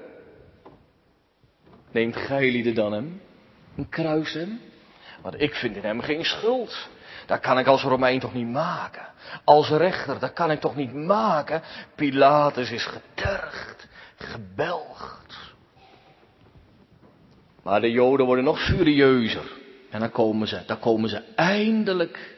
Neemt gijlieden dan hem en kruist hem? Want ik vind in hem geen schuld. Dat kan ik als Romein toch niet maken. Als rechter, dat kan ik toch niet maken. Pilatus is getergd, gebelgd. Maar de Joden worden nog furieuzer. En dan komen ze, dan komen ze eindelijk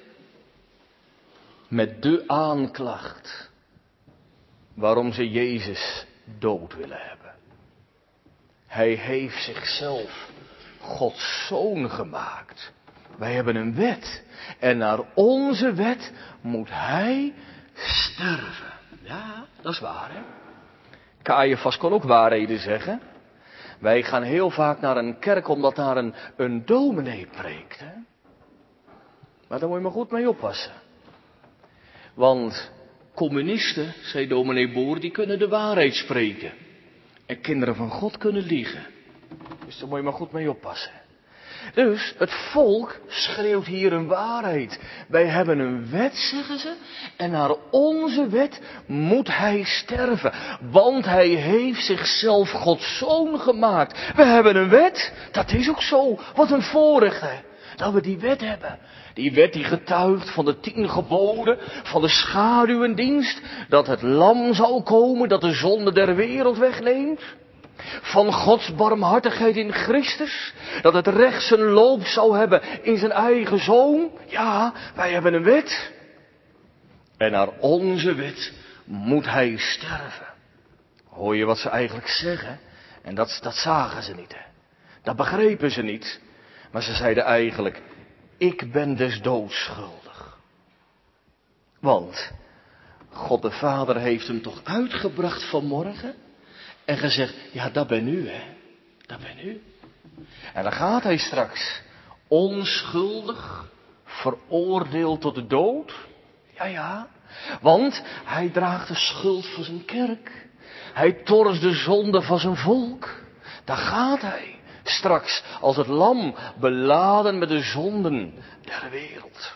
met de aanklacht waarom ze Jezus dood willen hebben. Hij heeft zichzelf Gods zoon gemaakt. Wij hebben een wet. En naar onze wet moet hij sterven. Ja, dat is waar, hè. Caiaphas kon ook waarheden zeggen. Wij gaan heel vaak naar een kerk omdat daar een, een dominee preekt, hè. Maar daar moet je maar goed mee oppassen. Want communisten, zei dominee Boer, die kunnen de waarheid spreken. En kinderen van God kunnen liegen. Dus daar moet je maar goed mee oppassen. Dus het volk schreeuwt hier een waarheid. Wij hebben een wet, zeggen ze. En naar onze wet moet hij sterven. Want hij heeft zichzelf Gods zoon gemaakt. We hebben een wet. Dat is ook zo. Wat een voorrecht, hè. Dat we die wet hebben. Die wet die getuigt van de tien geboden, van de schaduwendienst, dat het lam zal komen, dat de zonde der wereld wegneemt. Van Gods barmhartigheid in Christus, dat het recht zijn loop zou hebben in zijn eigen zoon. Ja, wij hebben een wet. En naar onze wet moet hij sterven. Hoor je wat ze eigenlijk zeggen? En dat, dat zagen ze niet, hè. Dat begrepen ze niet. Maar ze zeiden eigenlijk, ik ben des doods schuldig. Want God de Vader heeft hem toch uitgebracht vanmorgen en gezegd, ja, dat ben u, hè. Dat ben u. En dan gaat hij straks onschuldig, veroordeeld tot de dood. Ja, ja. Want hij draagt de schuld van zijn kerk. Hij torst de zonde van zijn volk. Daar gaat hij. Straks als het lam beladen met de zonden der wereld.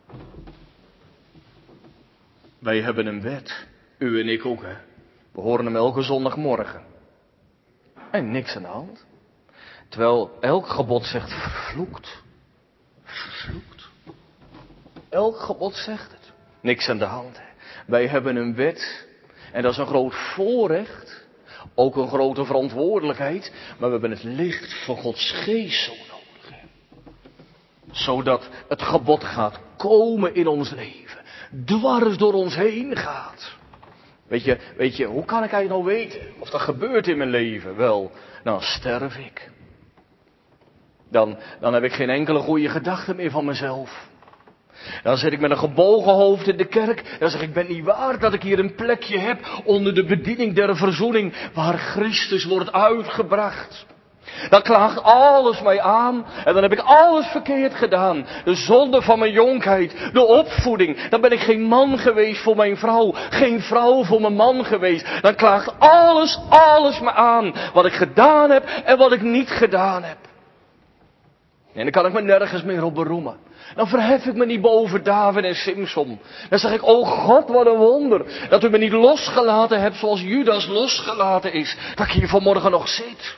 Wij hebben een wet. U en ik ook, hè. We horen hem elke zondagmorgen. En niks aan de hand. Terwijl elk gebod zegt vervloekt. Vervloekt. Elk gebod zegt het. Niks aan de hand, hè. Wij hebben een wet. En dat is een groot voorrecht. Ook een grote verantwoordelijkheid. Maar we hebben het licht van Gods geest zo nodig. Hè? Zodat het gebod gaat komen in ons leven. Dwars door ons heen gaat. Weet je, weet je, hoe kan ik eigenlijk nou weten of dat gebeurt in mijn leven? Wel, dan sterf ik. Dan, dan heb ik geen enkele goede gedachte meer van mezelf. Dan zit ik met een gebogen hoofd in de kerk. Dan zeg ik, ik ben niet waard dat ik hier een plekje heb onder de bediening der verzoening waar Christus wordt uitgebracht. Dan klaagt alles mij aan en dan heb ik alles verkeerd gedaan. De zonde van mijn jonkheid, de opvoeding. Dan ben ik geen man geweest voor mijn vrouw, geen vrouw voor mijn man geweest. Dan klaagt alles, alles me aan. Wat ik gedaan heb en wat ik niet gedaan heb. En dan kan ik me nergens meer op beroemen. Dan verhef ik me niet boven David en Simson. Dan zeg ik, oh God, wat een wonder. Dat u me niet losgelaten hebt zoals Judas losgelaten is. Dat ik hier vanmorgen nog zit.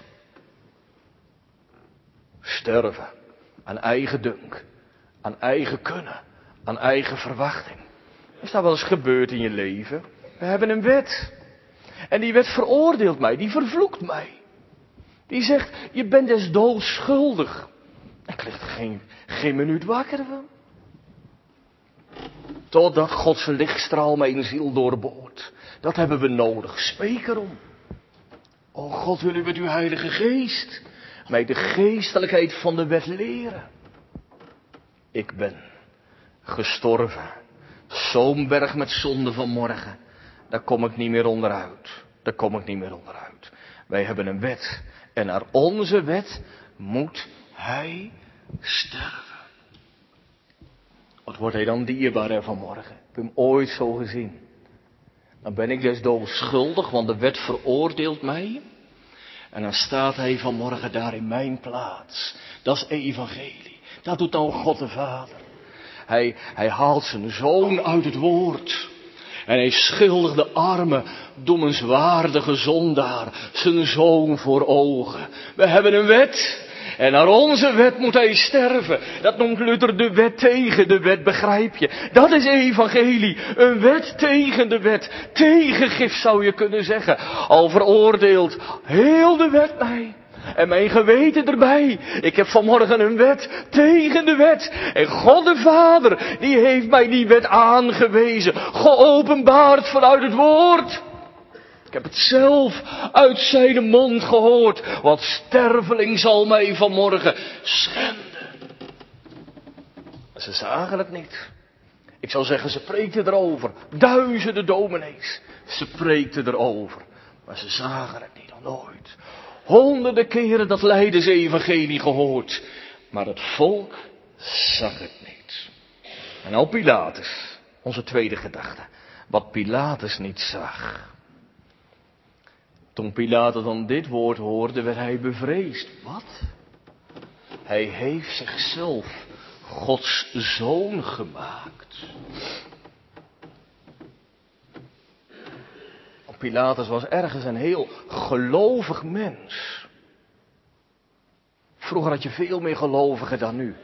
Sterven. Aan eigen dunk. Aan eigen kunnen. Aan eigen verwachting. Is dat wel eens gebeurd in je leven? We hebben een wet. En die wet veroordeelt mij. Die vervloekt mij. Die zegt, je bent des doods schuldig. Ik lig er geen, geen minuut wakker van. Totdat Gods lichtstraal mijn ziel doorboort. Dat hebben we nodig. Spreek erom. O God, wil u met uw heilige geest mij de geestelijkheid van de wet leren. Ik ben gestorven. Zo'n berg met zonde van morgen. Daar kom ik niet meer onderuit. Daar kom ik niet meer onderuit. Wij hebben een wet. En naar onze wet moet hij sterven. Wat wordt hij dan dierbaar hè, vanmorgen? Ik heb hem ooit zo gezien. Dan ben ik des doods schuldig, want de wet veroordeelt mij. En dan staat hij vanmorgen daar in mijn plaats. Dat is evangelie. Dat doet nou God de Vader. Hij, hij haalt zijn zoon uit het woord. En hij schildert de arme, doemenswaardige zondaar zijn zoon voor ogen. We hebben een wet. En naar onze wet moet hij sterven. Dat noemt Luther de wet tegen de wet, begrijp je? Dat is evangelie. Een wet tegen de wet. Tegengif zou je kunnen zeggen. Al veroordeelt heel de wet mij. En mijn geweten erbij. Ik heb vanmorgen een wet tegen de wet. En God de Vader, die heeft mij die wet aangewezen. Geopenbaard vanuit het woord. Ik heb het zelf uit zijn mond gehoord. Wat sterveling zal mij vanmorgen schenden. Ze zagen het niet. Ik zou zeggen, ze preekten erover. Duizenden dominees. Ze preekten erover. Maar ze zagen het niet, nog nooit. Honderden keren dat Leidens evangelie gehoord. Maar het volk zag het niet. En nou Pilatus, onze tweede gedachte. Wat Pilatus niet zag. Toen Pilatus dan dit woord hoorde, werd hij bevreesd. Wat? Hij heeft zichzelf Gods zoon gemaakt. Pilatus was ergens een heel gelovig mens. Vroeger had je veel meer gelovigen dan nu.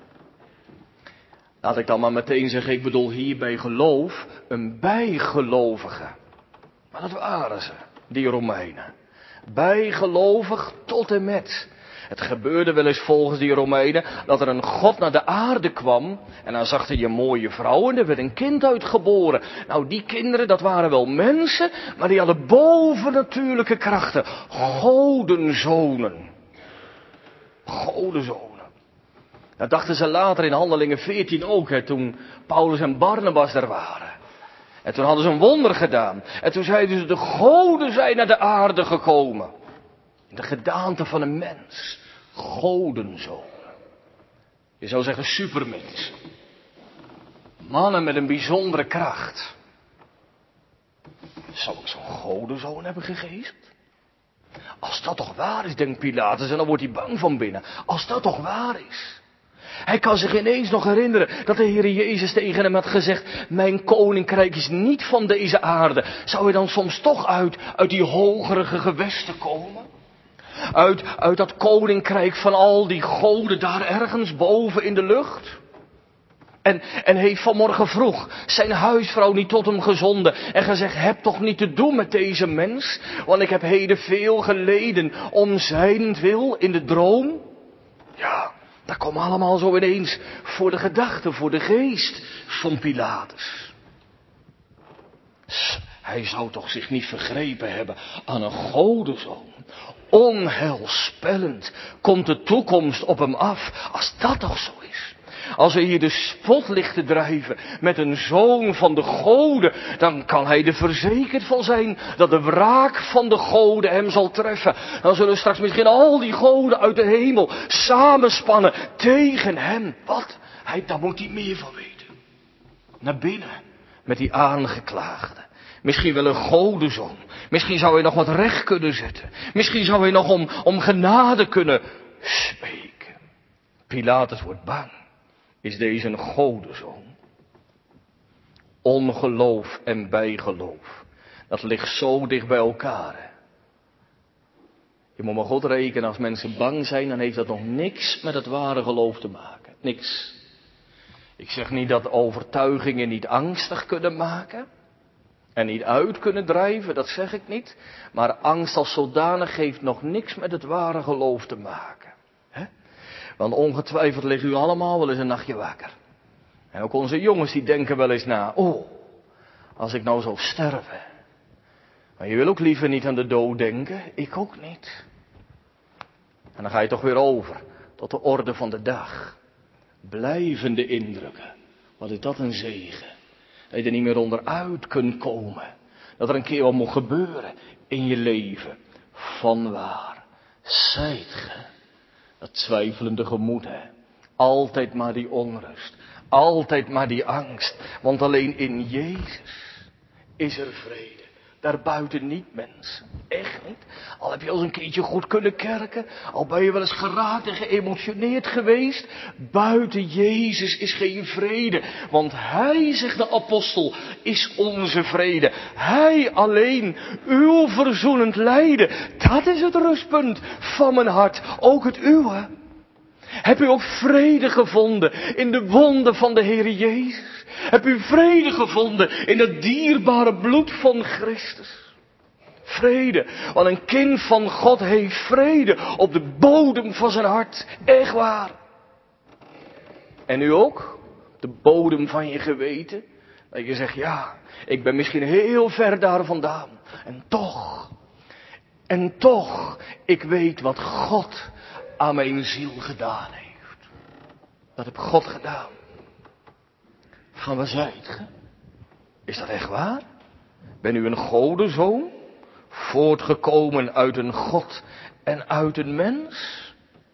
Laat ik dan maar meteen zeggen, ik bedoel hier bij geloof een bijgelovige. Maar dat waren ze, die Romeinen. Bijgelovig tot en met. Het gebeurde wel eens volgens die Romeinen dat er een God naar de aarde kwam. En dan zag hij een mooie vrouw en er werd een kind uitgeboren. Nou, die kinderen, dat waren wel mensen, maar die hadden bovennatuurlijke krachten. Godenzonen. Godenzonen. Dat dachten ze later in Handelingen veertien ook, hè, toen Paulus en Barnabas er waren. En toen hadden ze een wonder gedaan. En toen zeiden ze, de goden zijn naar de aarde gekomen. In de gedaante van een mens. Godenzonen. Je zou zeggen supermensen. Mannen met een bijzondere kracht. Zou ik zo'n godenzoon hebben gegeeseld? Als dat toch waar is, denkt Pilatus, en dan wordt hij bang van binnen. Als dat toch waar is. Hij kan zich ineens nog herinneren dat de Heer Jezus tegen hem had gezegd, mijn koninkrijk is niet van deze aarde. Zou hij dan soms toch uit, uit die hogerige gewesten komen? Uit, uit dat koninkrijk van al die goden daar ergens boven in de lucht? En, en heeft vanmorgen vroeg zijn huisvrouw niet tot hem gezonden en gezegd, heb toch niet te doen met deze mens, want ik heb heden veel geleden om zijnentwil in de droom. Ja, dat kwam allemaal zo ineens voor de gedachte, voor de geest van Pilatus. Hij zou toch zich niet vergrepen hebben aan een godenzoon. Onheilspellend komt de toekomst op hem af, als dat toch zo is. Als hij hier de spot ligt te drijven met een zoon van de goden, dan kan hij er verzekerd van zijn dat de wraak van de goden hem zal treffen. Dan zullen straks misschien al die goden uit de hemel samenspannen tegen hem. Wat? Hij, daar moet hij meer van weten. Naar binnen met die aangeklaagden. Misschien wel een godenzoon. Misschien zou hij nog wat recht kunnen zetten. Misschien zou hij nog om, om genade kunnen spreken. Pilatus wordt bang. Is deze een godenzoon? Ongeloof en bijgeloof. Dat ligt zo dicht bij elkaar. Hè? Je moet maar goed rekenen, als mensen bang zijn, dan heeft dat nog niks met het ware geloof te maken. Niks. Ik zeg niet dat overtuigingen niet angstig kunnen maken. En niet uit kunnen drijven, dat zeg ik niet. Maar angst als zodanig heeft nog niks met het ware geloof te maken. Hè? Want ongetwijfeld liggen u allemaal wel eens een nachtje wakker. En ook onze jongens die denken wel eens na. Oh, als ik nou zou sterven. Maar je wil ook liever niet aan de dood denken. Ik ook niet. En dan ga je toch weer over tot de orde van de dag. Blijvende indrukken. Wat is dat een zegen. Dat je er niet meer onderuit kunt komen. Dat er een keer wat moet gebeuren in je leven. Vanwaar zijt ge. Dat twijfelende gemoed, hè. Altijd maar die onrust. Altijd maar die angst. Want alleen in Jezus is er vrede. Daarbuiten niet, mensen. Echt niet. Al heb je al eens een keertje goed kunnen kerken. Al ben je wel eens geraakt en geëmotioneerd geweest. Buiten Jezus is geen vrede. Want Hij, zegt de apostel, is onze vrede. Hij alleen, uw verzoenend lijden. Dat is het rustpunt van mijn hart. Ook het uwe. Heb u ook vrede gevonden in de wonden van de Heer Jezus? Heb u vrede gevonden in het dierbare bloed van Christus? Vrede, want een kind van God heeft vrede op de bodem van zijn hart. Echt waar. En u ook? De bodem van je geweten? Dat je zegt, ja, ik ben misschien heel ver daar vandaan. En toch, en toch, ik weet wat God aan mijn ziel gedaan heeft. Dat heb God gedaan. Van waar zijt ge? Is dat echt waar? Ben u een godenzoon? Voortgekomen uit een God en uit een mens?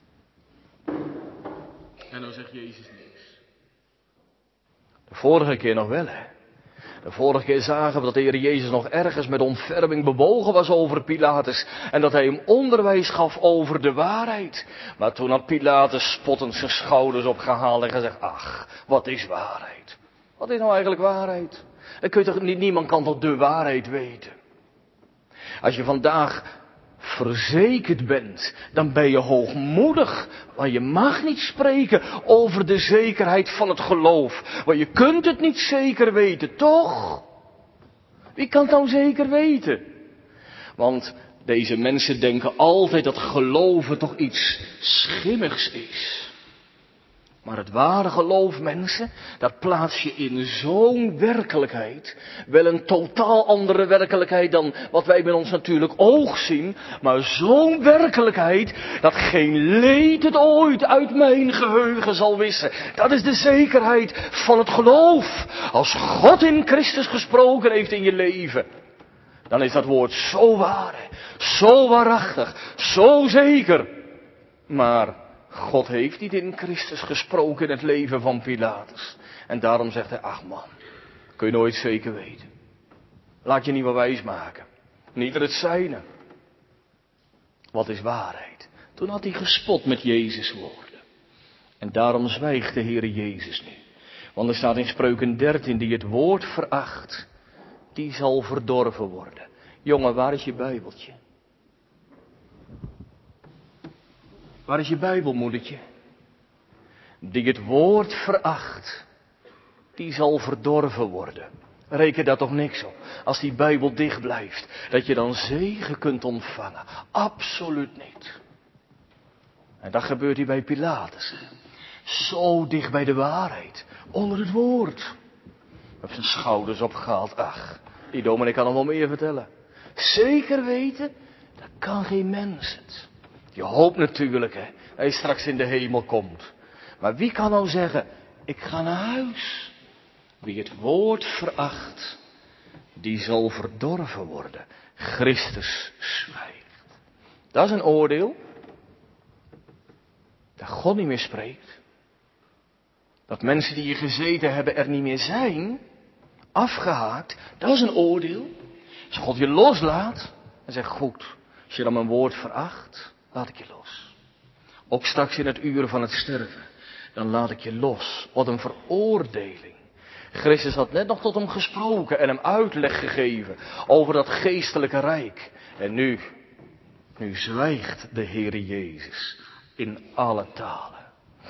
En dan zegt Jezus niks. De vorige keer nog wel, hè. De vorige keer zagen we dat de Heer Jezus nog ergens met ontferming bewogen was over Pilatus. En dat hij hem onderwijs gaf over de waarheid. Maar toen had Pilatus spottend zijn schouders opgehaald en gezegd, ach, wat is waarheid? Wat is nou eigenlijk waarheid? Dan kun je toch niet, niemand kan toch de waarheid weten. Als je vandaag verzekerd bent, dan ben je hoogmoedig. Want je mag niet spreken over de zekerheid van het geloof. Want je kunt het niet zeker weten, toch? Wie kan het nou zeker weten? Want deze mensen denken altijd dat geloven toch iets schimmigs is. Maar het ware geloof, mensen, dat plaats je in zo'n werkelijkheid. Wel een totaal andere werkelijkheid dan wat wij met ons natuurlijk oog zien. Maar zo'n werkelijkheid dat geen leed het ooit uit mijn geheugen zal wissen. Dat is de zekerheid van het geloof. Als God in Christus gesproken heeft in je leven, dan is dat woord zo waar, zo waarachtig, zo zeker. Maar God heeft niet in Christus gesproken in het leven van Pilatus. En daarom zegt hij, ach man, kun je nooit zeker weten. Laat je niet meer wijs maken. Niet dat het zijne. Wat is waarheid? Toen had hij gespot met Jezus' woorden. En daarom zwijgt de Heere Jezus nu. Want er staat in Spreuken dertien, die het woord veracht, die zal verdorven worden. Jongen, waar is je Bijbeltje? Waar is je Bijbel, moedertje? Die het woord veracht, die zal verdorven worden. Reken daar toch niks op. Als die Bijbel dicht blijft, dat je dan zegen kunt ontvangen. Absoluut niet. En dat gebeurt hier bij Pilatus. Zo dicht bij de waarheid. Onder het woord. Op zijn schouders opgehaald. Ach, die dominee kan nog wel meer vertellen. Zeker weten, dat kan geen mens het. Je hoopt natuurlijk, hè, dat hij straks in de hemel komt. Maar wie kan nou zeggen, ik ga naar huis? Wie het woord veracht, die zal verdorven worden. Christus zwijgt. Dat is een oordeel. Dat God niet meer spreekt. Dat mensen die hier gezeten hebben er niet meer zijn. Afgehaakt. Dat is een oordeel. Als God je loslaat en zegt goed. Als je dan mijn woord veracht, laat ik je los. Ook straks in het uur van het sterven. Dan laat ik je los. Wat een veroordeling. Christus had net nog tot hem gesproken en hem uitleg gegeven over dat geestelijke rijk. En nu, nu zwijgt de Heere Jezus in alle talen.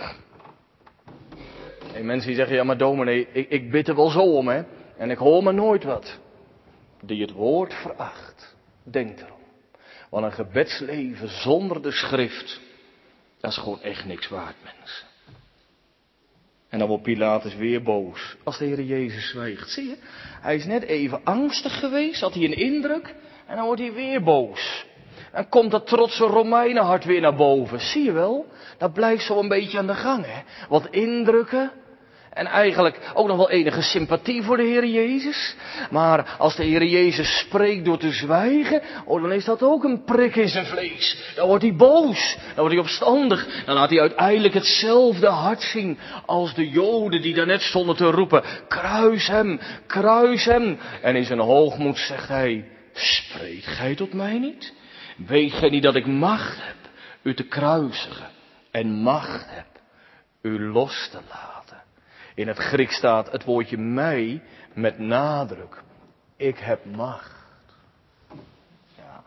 En mensen die zeggen, ja maar dominee, ik, ik bid er wel zo om, hè. En ik hoor maar nooit wat. Die het woord veracht, denk erom. Want een gebedsleven zonder de schrift, dat is gewoon echt niks waard, mensen. En dan wordt Pilatus weer boos als de Heer Jezus zwijgt. Zie je, hij is net even angstig geweest, had hij een indruk, en dan wordt hij weer boos. En komt dat trotse Romeinenhart weer naar boven. Zie je wel, dat blijft zo een beetje aan de gang, hè. Wat indrukken. En eigenlijk ook nog wel enige sympathie voor de Heer Jezus. Maar als de Heer Jezus spreekt door te zwijgen, oh, dan is dat ook een prik in zijn vlees. Dan wordt hij boos, dan wordt hij opstandig. Dan laat hij uiteindelijk hetzelfde hart zien als de Joden die daarnet stonden te roepen. Kruis hem, kruis hem. En in zijn hoogmoed zegt hij, spreekt gij tot mij niet? Weet gij niet dat ik macht heb u te kruisigen en macht heb u los te laten? In het Grieks staat het woordje mij met nadruk. Ik heb macht. Ja.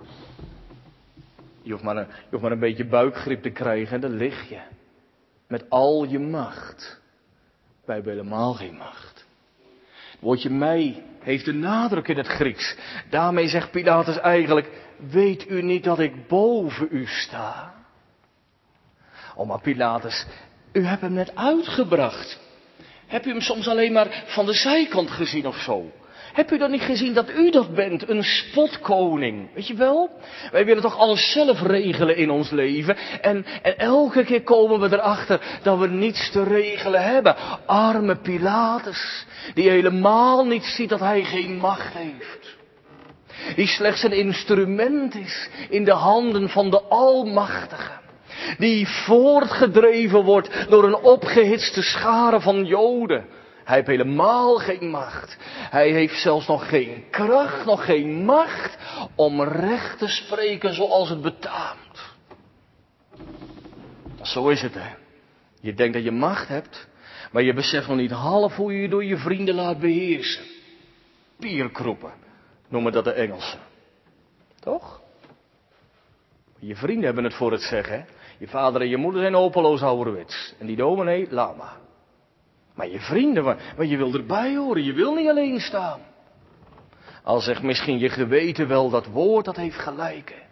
Je hoeft maar een, je hoeft maar een beetje buikgrip te krijgen en dan lig je. Met al je macht. Wij hebben helemaal geen macht. Het woordje mij heeft een nadruk in het Grieks. Daarmee zegt Pilatus eigenlijk, weet u niet dat ik boven u sta? Oh maar Pilatus, u hebt hem net uitgebracht. Heb u hem soms alleen maar van de zijkant gezien of zo? Heb u dan niet gezien dat u dat bent, een spotkoning? Weet je wel? Wij willen toch alles zelf regelen in ons leven. En, en elke keer komen we erachter dat we niets te regelen hebben. Arme Pilatus, die helemaal niet ziet dat hij geen macht heeft. Die slechts een instrument is in de handen van de Almachtige. Die voortgedreven wordt door een opgehitste schare van Joden. Hij heeft helemaal geen macht. Hij heeft zelfs nog geen kracht, nog geen macht om recht te spreken zoals het betaamt. Zo is het, hè. Je denkt dat je macht hebt, maar je beseft nog niet half hoe je je door je vrienden laat beheersen. Pierkroepen, noemen dat de Engelsen. Toch? Je vrienden hebben het voor het zeggen, hè. Je vader en je moeder zijn hopeloos ouderwets. En die dominee, laat maar. Maar je vrienden, maar, maar je wil erbij horen. Je wil niet alleen staan. Al zegt misschien je geweten wel dat woord, dat heeft gelijk. Hè?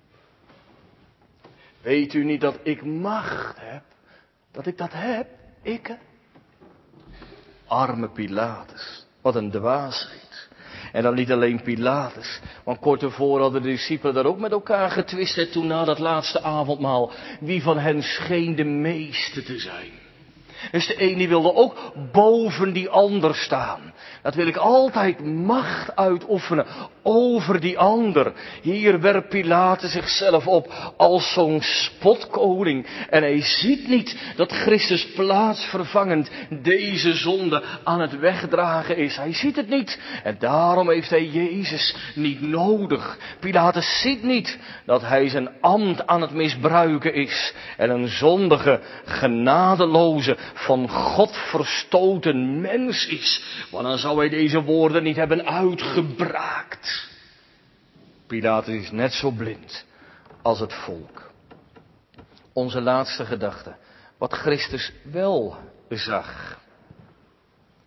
Weet u niet dat ik macht heb? Dat ik dat heb? Ik hè? Arme Pilatus. Wat een dwaasheid. En dan niet alleen Pilatus. Want kort ervoor hadden de discipelen daar ook met elkaar getwist. Hè, toen na dat laatste avondmaal. Wie van hen scheen de meeste te zijn. Dus de een die wilde ook boven die ander staan. Dat wil ik altijd macht uitoefenen over die ander. Hier werpt Pilatus zichzelf op als zo'n spotkoning. En hij ziet niet dat Christus plaatsvervangend deze zonde aan het wegdragen is. Hij ziet het niet. En daarom heeft hij Jezus niet nodig. Pilatus ziet niet dat hij zijn ambt aan het misbruiken is. En een zondige, genadeloze, van God verstoten mens is. Want dan zou hij deze woorden niet hebben uitgebraakt. Pilatus is net zo blind als het volk. Onze laatste gedachte. Wat Christus wel zag.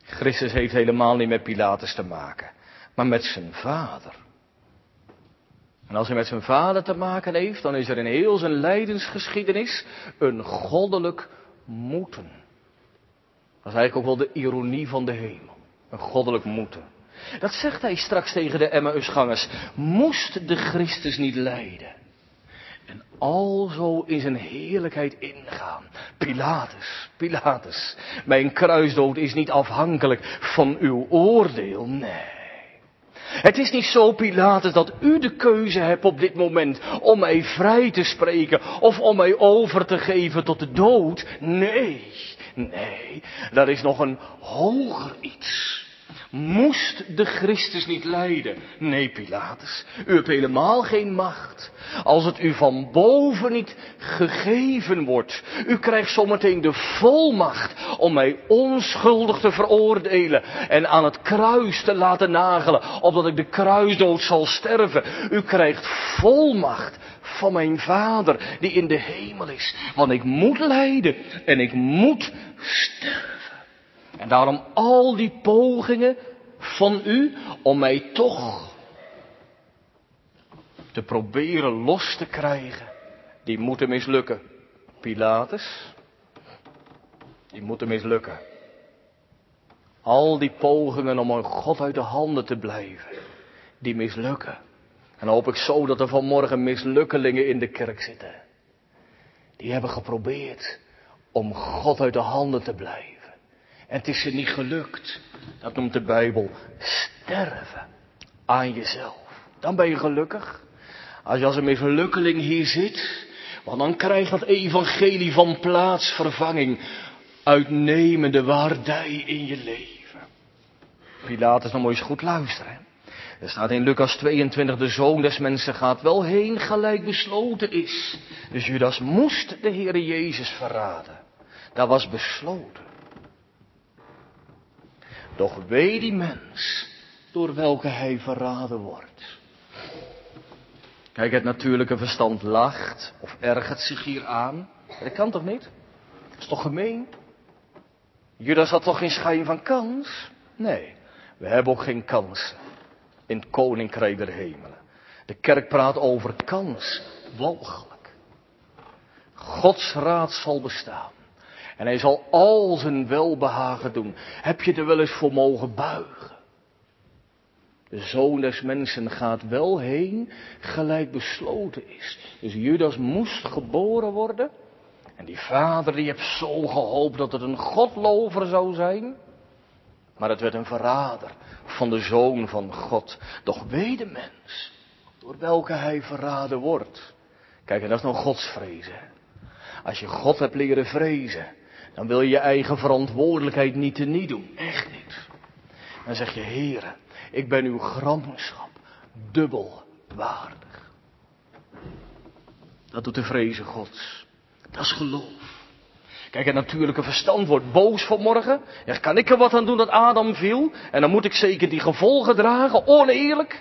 Christus heeft helemaal niet met Pilatus te maken, maar met zijn vader. En als hij met zijn vader te maken heeft, dan is er in heel zijn lijdensgeschiedenis een goddelijk moeten. Dat is eigenlijk ook wel de ironie van de hemel. Een goddelijk moeten. Dat zegt hij straks tegen de Emmausgangers. Moest de Christus niet lijden? En alzo in zijn heerlijkheid ingaan. Pilatus, Pilatus, mijn kruisdood is niet afhankelijk van uw oordeel, nee. Het is niet zo, Pilatus, dat u de keuze hebt op dit moment om mij vrij te spreken of om mij over te geven tot de dood. Nee, nee, dat is nog een hoger iets. Moest de Christus niet lijden? Nee, Pilatus, u hebt helemaal geen macht. Als het u van boven niet gegeven wordt. U krijgt zometeen de volmacht om mij onschuldig te veroordelen en aan het kruis te laten nagelen, opdat ik de kruisdood zal sterven. U krijgt volmacht van mijn Vader die in de hemel is. Want ik moet lijden en ik moet sterven. En daarom al die pogingen van u om mij toch te proberen los te krijgen, die moeten mislukken. Pilatus, die moeten mislukken. Al die pogingen om een God uit de handen te blijven, die mislukken. En dan hoop ik zo dat er vanmorgen mislukkelingen in de kerk zitten. Die hebben geprobeerd om God uit de handen te blijven. En het is ze niet gelukt. Dat noemt de Bijbel sterven aan jezelf. Dan ben je gelukkig. Als je als een mislukkeling hier zit. Want dan krijgt dat evangelie van plaatsvervanging uitnemende waardij in je leven. Pilatus, dan moet je eens goed luisteren. Er staat in Lucas tweeëntwintig, de Zoon des Mensen gaat wel heen gelijk besloten is. Dus Judas moest de Heere Jezus verraden. Dat was besloten. Doch wee die mens, door welke hij verraden wordt. Kijk, het natuurlijke verstand lacht of ergert zich hier aan. Dat kan toch niet? Dat is toch gemeen? Judas had toch geen schijn van kans? Nee, we hebben ook geen kansen in het koninkrijk der hemelen. De kerk praat over kans, walgelijk. Gods raad zal bestaan. En hij zal al zijn welbehagen doen. Heb je er wel eens voor mogen buigen? De Zoon des Mensen gaat wel heen, gelijk besloten is. Dus Judas moest geboren worden. En die vader die heeft zo gehoopt dat het een godlover zou zijn. Maar het werd een verrader van de Zoon van God. Doch wee de mens, door welke hij verraden wordt. Kijk, en dat is nou godsvrezen. Als je God hebt leren vrezen, dan wil je je eigen verantwoordelijkheid niet teniet doen. Echt niet. Dan zeg je, Heere, ik ben uw gramschap dubbel waardig. Dat doet de vrezen Gods. Dat is geloof. Kijk, het natuurlijke verstand wordt boos vanmorgen. Ja, kan ik er wat aan doen dat Adam viel? En dan moet ik zeker die gevolgen dragen, oneerlijk.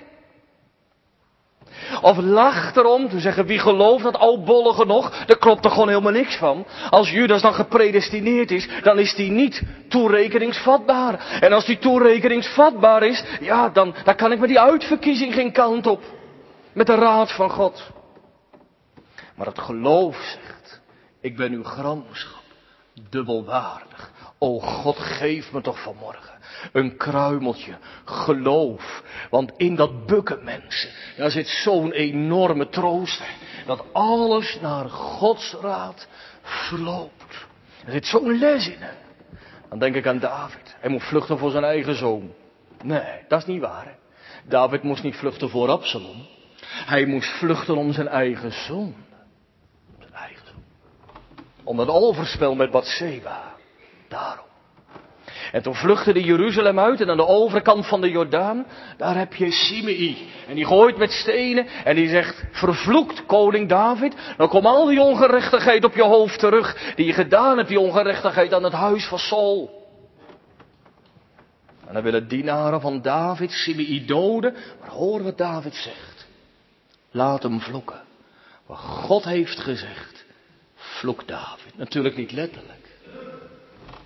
Of lacht erom, te zeggen, wie gelooft dat oudbollige nog? Daar klopt er gewoon helemaal niks van. Als Judas dan gepredestineerd is, dan is die niet toerekeningsvatbaar. En als die toerekeningsvatbaar is, ja, dan, dan kan ik met die uitverkiezing geen kant op. Met de raad van God. Maar het geloof zegt, ik ben uw gramschap, dubbelwaardig. O God, geef me toch vanmorgen een kruimeltje geloof. Want in dat bukken, mensen, daar zit zo'n enorme troost. Dat alles naar Gods raad verloopt. Er zit zo'n les in. Hè? Dan denk ik aan David. Hij moet vluchten voor zijn eigen zoon. Nee, dat is niet waar. Hè? David moest niet vluchten voor Absalom. Hij moest vluchten om zijn eigen zoon. Zijn eigen zoon. Om dat overspel met Batseba. Daarom. En toen vluchtte de Jeruzalem uit en aan de overkant van de Jordaan, daar heb je Simei. En die gooit met stenen en die zegt, vervloekt koning David, dan komt al die ongerechtigheid op je hoofd terug, die je gedaan hebt, die ongerechtigheid aan het huis van Saul. En dan willen dienaren van David Simei doden, maar hoor wat David zegt. Laat hem vloeken. Wat God heeft gezegd, vloek David. Natuurlijk niet letterlijk.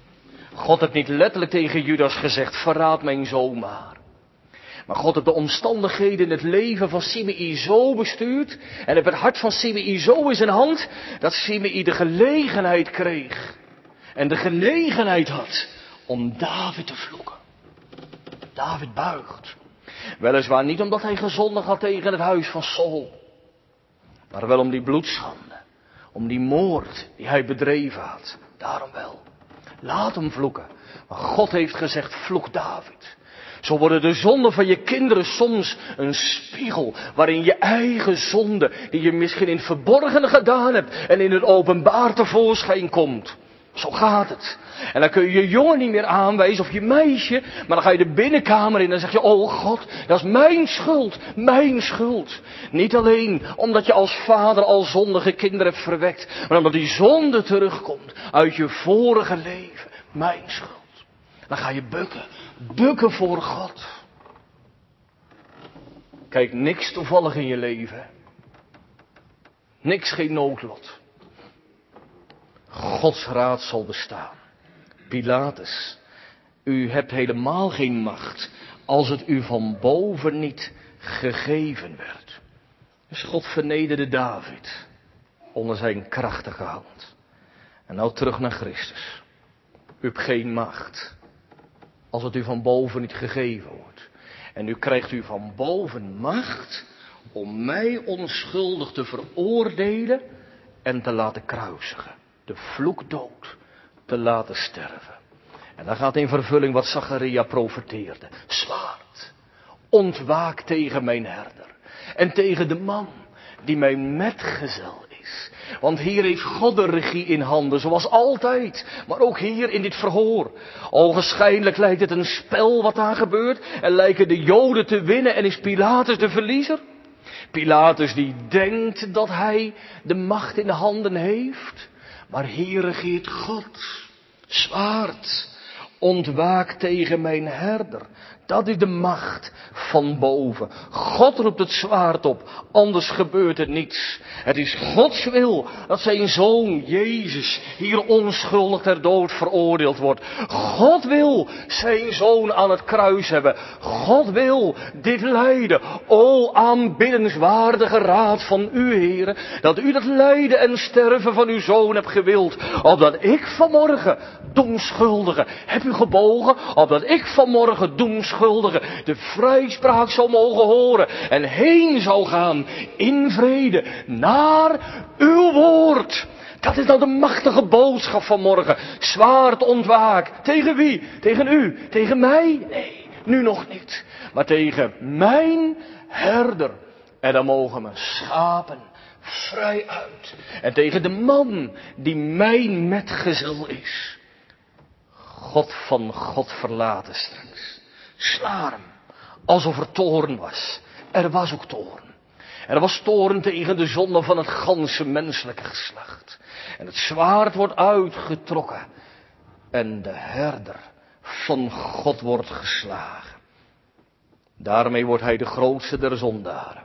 God heeft niet letterlijk tegen Judas gezegd, verraad mijn zoon maar. Maar God heeft de omstandigheden in het leven van Simei zo bestuurd en heeft het hart van Simei zo in zijn hand, dat Simei de gelegenheid kreeg. En de gelegenheid had om David te vloeken. David buigt. Weliswaar niet omdat hij gezondigd had tegen het huis van Saul. Maar wel om die bloedschande. Om die moord die hij bedreven had. Daarom wel. Laat hem vloeken. Maar God heeft gezegd, vloek David. Zo worden de zonden van je kinderen soms een spiegel waarin je eigen zonde, die je misschien in het verborgen gedaan hebt en in het openbaar tevoorschijn komt. Zo gaat het. En dan kun je je jongen niet meer aanwijzen of je meisje, maar dan ga je de binnenkamer in en dan zeg je, oh God, dat is mijn schuld, mijn schuld. Niet alleen omdat je als vader al zondige kinderen hebt verwekt, maar omdat die zonde terugkomt uit je vorige leven. Mijn schuld. Dan ga je bukken, bukken voor God. Kijk, niks toevallig in je leven. Niks geen noodlot. Gods raad zal bestaan. Pilatus, u hebt helemaal geen macht als het u van boven niet gegeven werd. Dus God vernederde David onder zijn krachtige hand. En nou terug naar Christus. U hebt geen macht als het u van boven niet gegeven wordt. En nu krijgt u van boven macht om mij onschuldig te veroordelen en te laten kruisigen. De vloekdood te laten sterven. En dan gaat in vervulling wat Zacharia profeteerde. Zwaard, ontwaak tegen mijn herder. En tegen de man die mijn metgezel is. Want hier heeft God de regie in handen, zoals altijd. Maar ook hier in dit verhoor. Ogenschijnlijk lijkt het een spel wat daar gebeurt. En lijken de Joden te winnen en is Pilatus de verliezer. Pilatus die denkt dat hij de macht in de handen heeft. Maar hier regeert God. Zwaard, ontwaak tegen mijn herder. Dat is de macht van boven. God roept het zwaard op, anders gebeurt er niets. Het is Gods wil dat zijn zoon Jezus hier onschuldig ter dood veroordeeld wordt. God wil zijn zoon aan het kruis hebben. God wil dit lijden. O aanbiddenswaardige raad van u, Heere, dat u dat lijden en sterven van uw zoon hebt gewild. Opdat ik vanmorgen doemschuldige heb u gebogen, opdat ik vanmorgen doemschuldige de vrijspraak zou mogen horen en heen zou gaan in vrede naar uw woord. Dat is nou de machtige boodschap van morgen. Zwaard ontwaak. Tegen wie? Tegen u? Tegen mij? Nee, nu nog niet. Maar tegen mijn herder. En dan mogen mijn schapen vrij uit. En tegen de man die mijn metgezel is. God van God verlaten straks. Sla hem, alsof er toorn was. Er was ook toorn. Er was toorn tegen de zonde van het ganse menselijke geslacht. En het zwaard wordt uitgetrokken. En de herder van God wordt geslagen. Daarmee wordt hij de grootste der zondaren.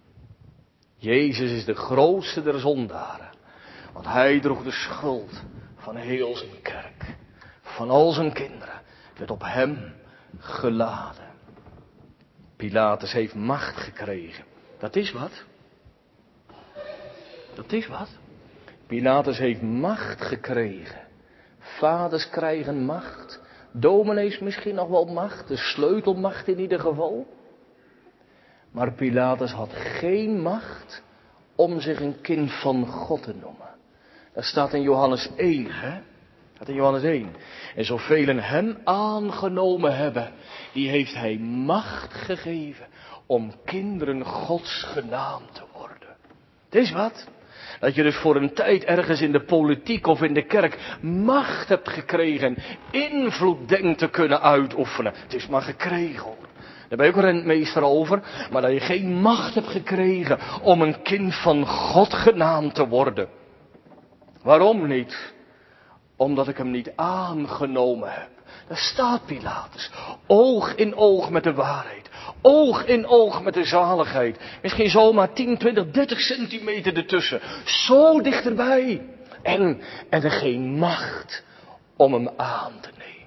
Jezus is de grootste der zondaren. Want hij droeg de schuld van heel zijn kerk. Van al zijn kinderen. Werd op hem geladen. Pilatus heeft macht gekregen. Dat is wat. Dat is wat. Pilatus heeft macht gekregen. Vaders krijgen macht. Dominees misschien nog wel macht. De sleutelmacht in ieder geval. Maar Pilatus had geen macht om zich een kind van God te noemen. Dat staat in Johannes één, hè? Dat in Johannes één. En zoveel hem aangenomen hebben, die heeft hij macht gegeven om kinderen Gods genaamd te worden. Het is wat. Dat je dus voor een tijd ergens in de politiek of in de kerk macht hebt gekregen, invloed denkt te kunnen uitoefenen. Het is maar gekregen hoor. Daar ben je ook een rentmeester over, maar dat je geen macht hebt gekregen om een kind van God genaamd te worden. Waarom niet? Omdat ik hem niet aangenomen heb. Daar staat Pilatus. Oog in oog met de waarheid. Oog in oog met de zaligheid. Misschien zomaar tien, twintig, dertig centimeter ertussen. Zo dichterbij. En, en er geen macht om hem aan te nemen.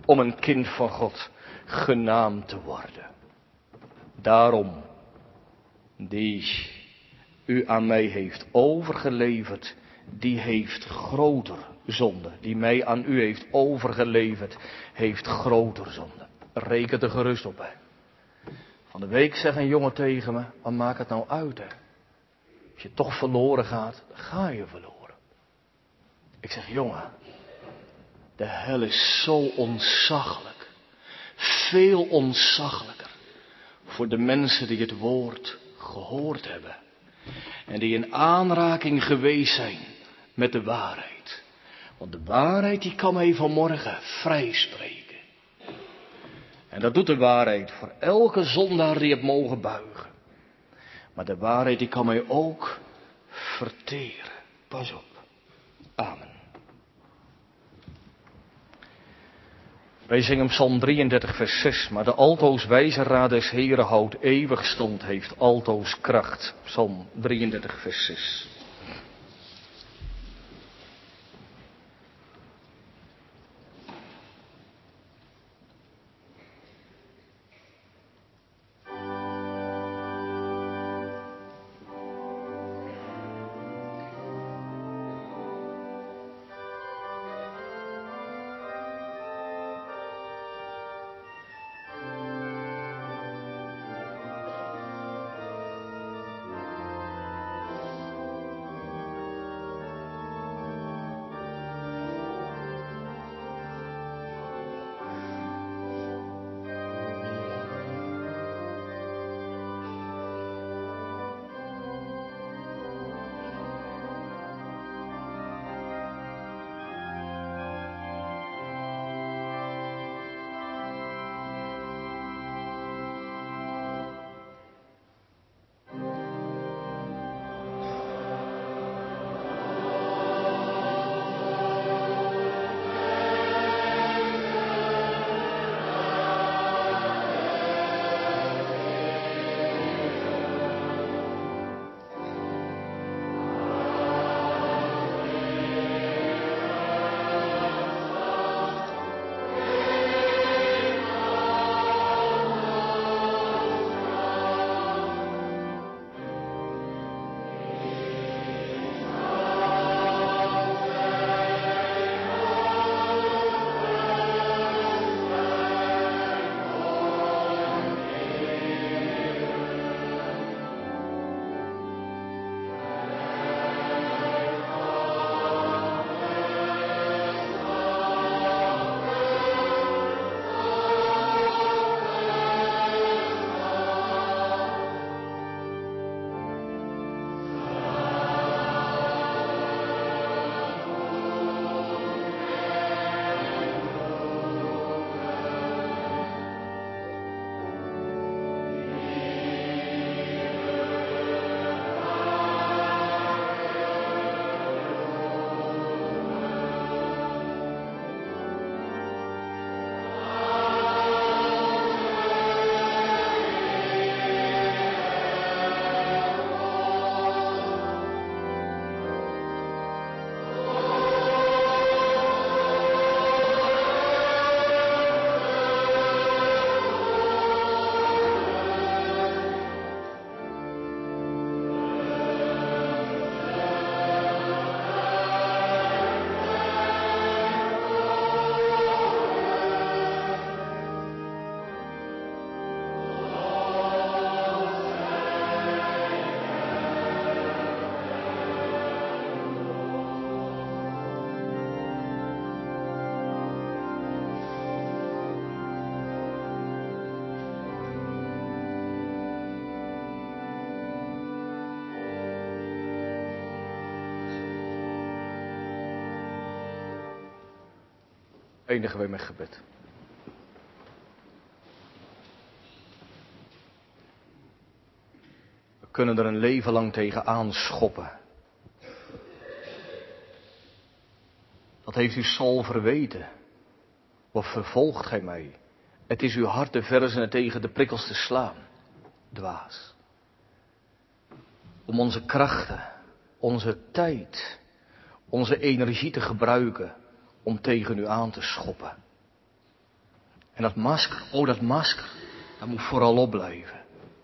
om een kind van God genaamd te worden. Daarom, die u aan mij heeft overgeleverd, die heeft groter zonde. Die mij aan u heeft overgeleverd, heeft groter zonde. Reken er gerust op, hè. Van de week zegt een jongen tegen me, wat maakt het nou uit, hè? Als je toch verloren gaat, dan ga je verloren. Ik zeg, jongen, de hel is zo ontzaglijk. Veel ontzaglijker voor de mensen die het woord gehoord hebben. En die in aanraking geweest zijn met de waarheid. Want de waarheid die kan mij vanmorgen vrijspreken. En dat doet de waarheid voor elke zondaar die het mogen buigen. Maar de waarheid die kan mij ook verteren. Pas op. Amen. Wij zingen Psalm drieëndertig vers zes. Maar de altoos wijze raad des Heeren houdt eeuwig stand, heeft altoos kracht. Psalm drieëndertig vers zes. Eindigen wij met gebed. We kunnen er een leven lang tegen aanschoppen. Dat heeft u Saul verweten. Wat vervolgt gij mij? Het is uw hart te verzen tegen de prikkels te slaan. Dwaas. Om onze krachten, onze tijd, onze energie te gebruiken om tegen u aan te schoppen. En dat masker, oh dat masker, dat moet vooral opblijven.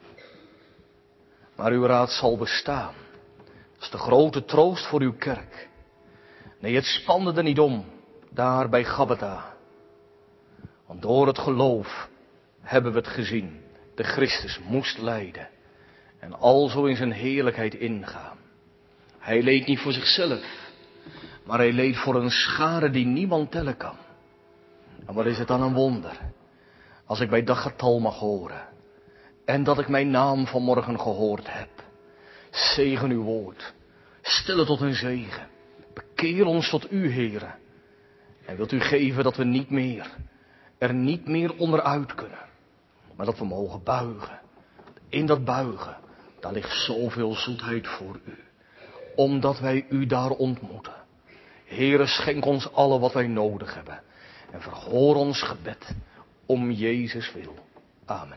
Maar uw raad zal bestaan. Dat is de grote troost voor uw kerk. Nee, het spande er niet om, daar bij Gabbatha. Want door het geloof hebben we het gezien. De Christus moest lijden. En alzo in zijn heerlijkheid ingaan. Hij leed niet voor zichzelf. Maar hij leed voor een schare die niemand tellen kan. En wat is het dan een wonder. Als ik bij dat getal mag horen. En dat ik mijn naam vanmorgen gehoord heb. Zegen uw woord. Stel het tot een zegen. Bekeer ons tot u, Heere. En wilt u geven dat we niet meer, er niet meer onderuit kunnen. Maar dat we mogen buigen. In dat buigen, daar ligt zoveel zoetheid voor u. Omdat wij u daar ontmoeten. Heere, schenk ons alle wat wij nodig hebben. En verhoor ons gebed om Jezus wil. Amen.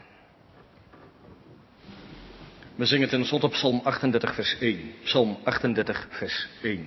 We zingen ten slotte Psalm achtendertig vers één. Psalm achtendertig vers één.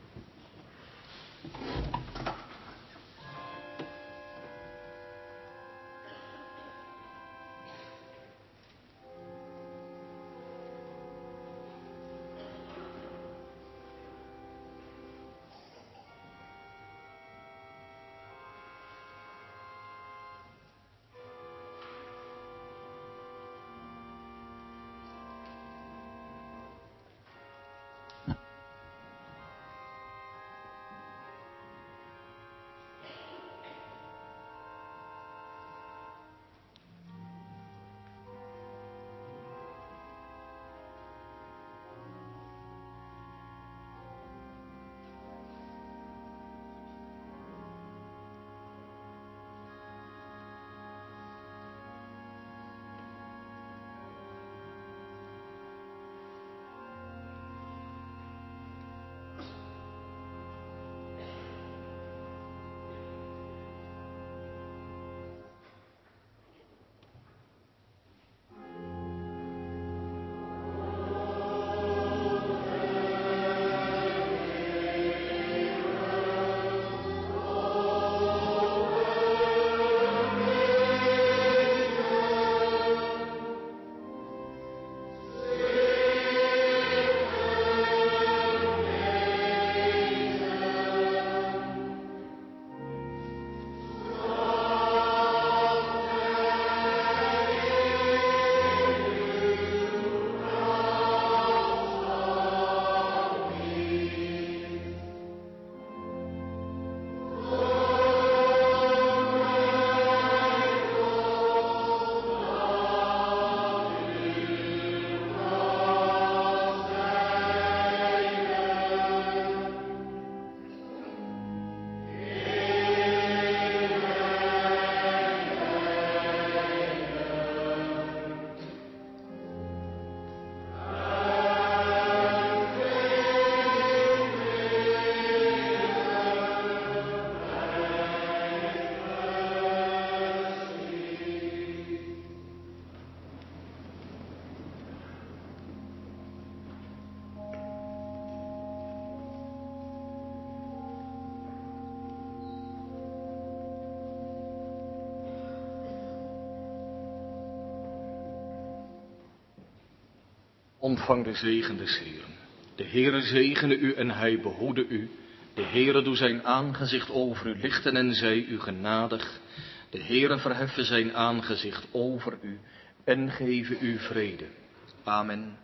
Ontvang de zegen des Heeren. De Heere zegene u en hij behoede u. De Heere doe zijn aangezicht over u lichten en zij u genadig. De Heere verheffen zijn aangezicht over u en geven u vrede. Amen.